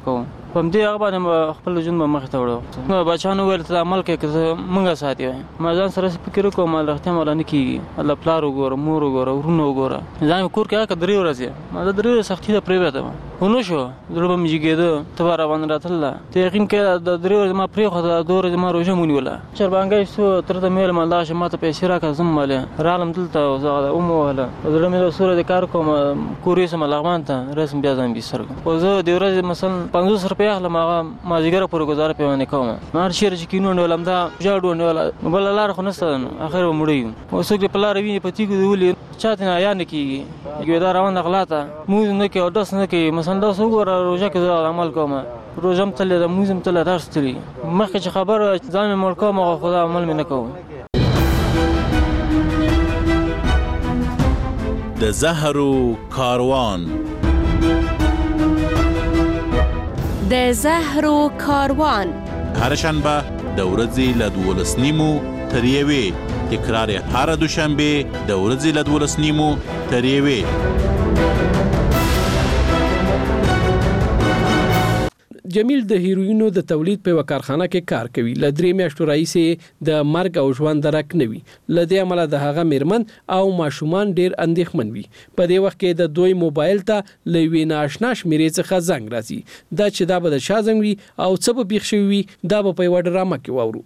په دې هغه باندې خپل ژوند مخ ته وړو نو بچانو ویل ته عمل کې که مونږه ساتي ما ځان سره فکر کوم ما لختم ولا نه کیږي الله پلار وګوره مور وګوره ورونو وګوره ځان کور کې کدرې ورځي ما د درې سختي ته پرې وته ونو شو درو به میږي ته بار باندې راتله ته یقین کې د درې ورځې ما پرې خو د دور ما روزه مونږ ولا چربانګې سو تر ته مېل ما لاشه ما ته پیسې راکړم مالې رالم دلته زه اومو ولا درو مې سره د کار کوم کورې سم لغمان ته رسم بیا ځم بي سر او زه د ورځې مثلا پنځوس روپیا اخلم هغه ما زیګره پر گزار پیونه کوم مار شیر چې کینو ولم دا جاړو نه ولا بل لار خو نستن اخر مړی او څوک په لار ویني پتی کو ولې چاته نه یا نه کیږي یو دا روان غلاته موږ نه کې او داس نه کې مثلا دا وګوره روزه کې عمل کوم روزم تل د موزم تل راستري مخکې چې خبر ځان مې مړ کوم خدا عمل مې نه کوم د زهرو کاروان د زهرو کاروان هر شنبه د ورځې له دولس نیمو تر یوې تکرار هر دوشنبه د ورځې له دولس نیمو تر یوې جمیل د هیروینو د تولید په کارخانه کې کار کوي ل درې میاشتو راځي د مرګ او ژوند درک نوي ل دې عمله د هغه میرمن او ماشومان ډیر اندېښمن وي په دې وخت کې د دوی موبایل ته لوي ناشنا شمیرې څخه زنګ راځي دا چې دا به د شازنګ وي او څه به بيخ شوی دا به په وړ ډرامه کې وورو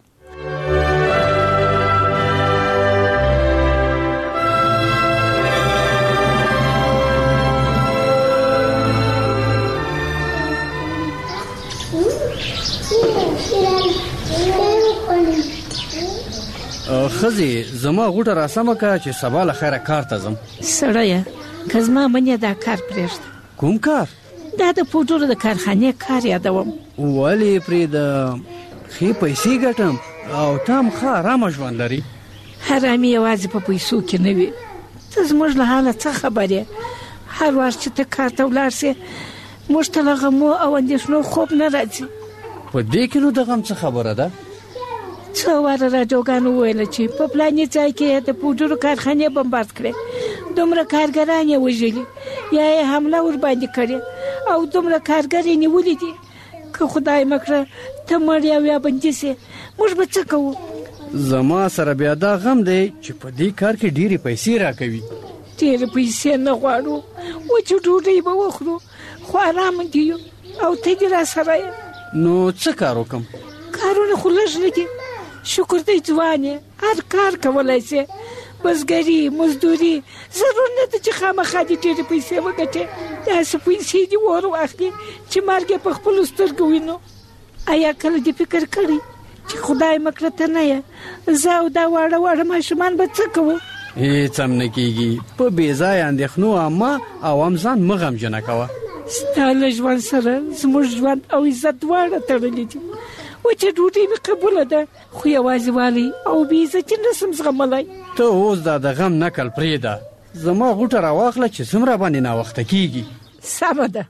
خزي زما غوټه راسمه کا چې سبا له خیره کار ته ځم سړی کزما منیا دا کار پرېږده کوم کار دا د پوډرو د کارخانې کار یادوم ولی پرې د خې پیسې ګټم او تام ښه آرامه ژوند لري حرامي یوازې په پیسو کې نه وي ته زموږ له حاله څه خبرې هر وار چې ته کار ته ولاړ سې موږ ته له غمو او اندېښنو خوب نه راځي په دې کې نو د غم څه خبره ده څو واره راډیوګانو ویل چې په پلاني ځای کې د پوډرو کارخانې بمبارد کړې دومره کارګران یې وژلي یا یې حمله ور باندې کړې او دومره کارګر یې نیولي دي که خدای مکړه ته مړ یا بیا بندي سې موږ به څه کوو زما سره بیا دا غم دی چې په دې کار کې ډېرې پیسې راکوي ډېرې پیسې نه غواړو وچې ډوډۍ به وخورو خو ارامه دي یو او ته دې راسره یې نو څه کار وکړم کارونه خو لږ نه دي شکر دی ځوان یې هر کار کولی سې بزګري مزدوري ضرور نه ده چې خامخا دې ډېرې پیسې وګټې داسې پیسې دې ور واخلي چې مرګ یې په خپلو سترګو وینو ایا کله دې فکر کړی چې خدای مکړه ته نه یې زه او دا واړه واړه ماشومان به څه کوو هېڅ هم نه کېږي په بېځایه اندېښنو عامه عوام ځان مه غمجنه کوه ستا له ژوند سره زموږ ژوند او عزت دواړه تړلي دي وچه ډوډۍ مې قبوله ده خو یوازې والی او بې عزتي نسم زغملی ته اوس دا د غم نکل پرېږده زما غوټه راواخله چې څومره باندې ناوخته کېږي سمه ده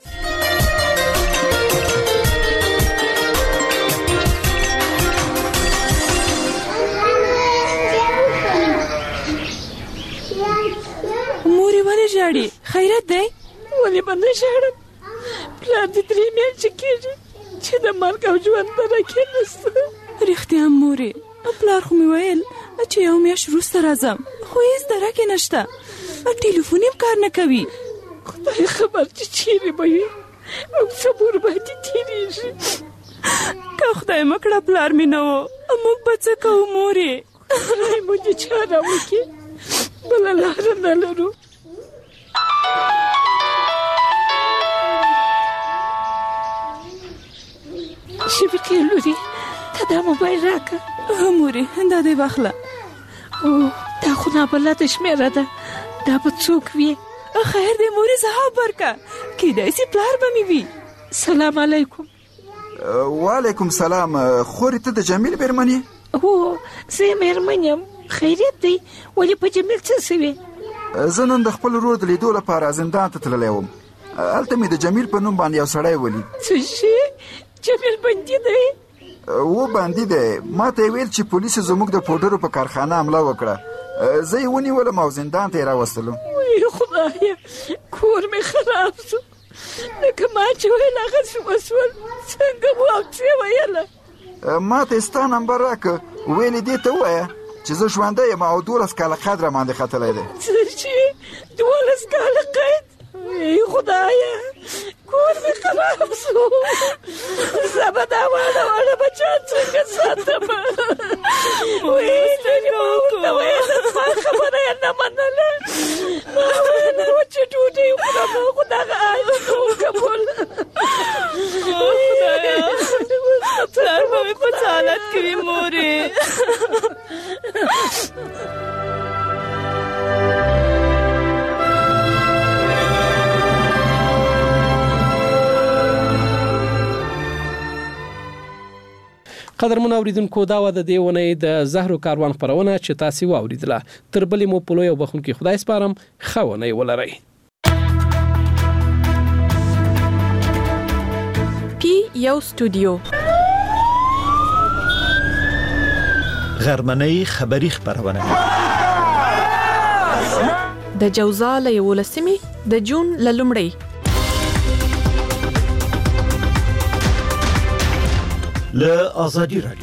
مورې ولې ژاړې خیرت دی ولې به نه ژاړم پلار دې درې میاشتې کېږي چې د مرګ او ژوند درکې نشته رښتیا مورې پلار خو مې ویل چې یو میاشت وروسته راځم خو هېڅ درکې نشته ټلیفون هم کار نه کوي خدای خبر چې چیرې به وي او څه مور باندې تېرېږي که خدای مکړه پلار مې نه و موږ به څه کوو مورې خدای مو دې چاره وکړي بله لاره نه لرو شفیقې لورې ته دا موبایل راکړه ها مورې دا دې واخله او دا خو نابلده شمېره ده دا به څوک وي خیر دی مورې ځواب ورکړه کیدای شي پلار به مې وي سلام علیکم وعلیکم سلام خورې ته د جمیل مېرمن یې هو زه یې مېرمن یم خیریت دی ولې په جمیل څه سوې زه نن د خپل ورور د لیدو لپاره زندان ته تللی وم هلته مې د جمیل په نوم باندې یو سړی ولید څه شي جمیل بندي دی و باندې دی ما ته یې ویل چې پولیسو زموږ د پوډرو په کارخانه حمله وکړه زه یې ونیولم او زندان ته یې راوستلم وی خدایه کور مې خراب شو لکه ما چې ویل هغسې وسول څنګه مو او څه ویله ما ته ستا نمبر راکړه ویلې دې ته ووایه چې زه ژوندی یم او دولس کاله قید را باندې ختلی دی څه چې دولس کاله قید ای خدایه کور مې خراب شو زه به دا واړه واړه بچیان څنګه ساتم ویلې ما ورته ویله زما خبره یې نه منله ما ویله وچې ډوډۍ وخورم خو دغه عاید نه و قبول خدایه پلار به مې په څه حالت کې وي مورې قدرمن اوریدونکو دا و د دې ونې د زهرو کاروان خپرونه چې تاسو واوریدله تر بلې مو په لوی او بخونکي خدای سپارم ښه ونې ولرئ پی یو استودیو غرمنۍ خبری خبرونه د جوزا له یولسمې د جون له لومړۍ له ازادي رادیو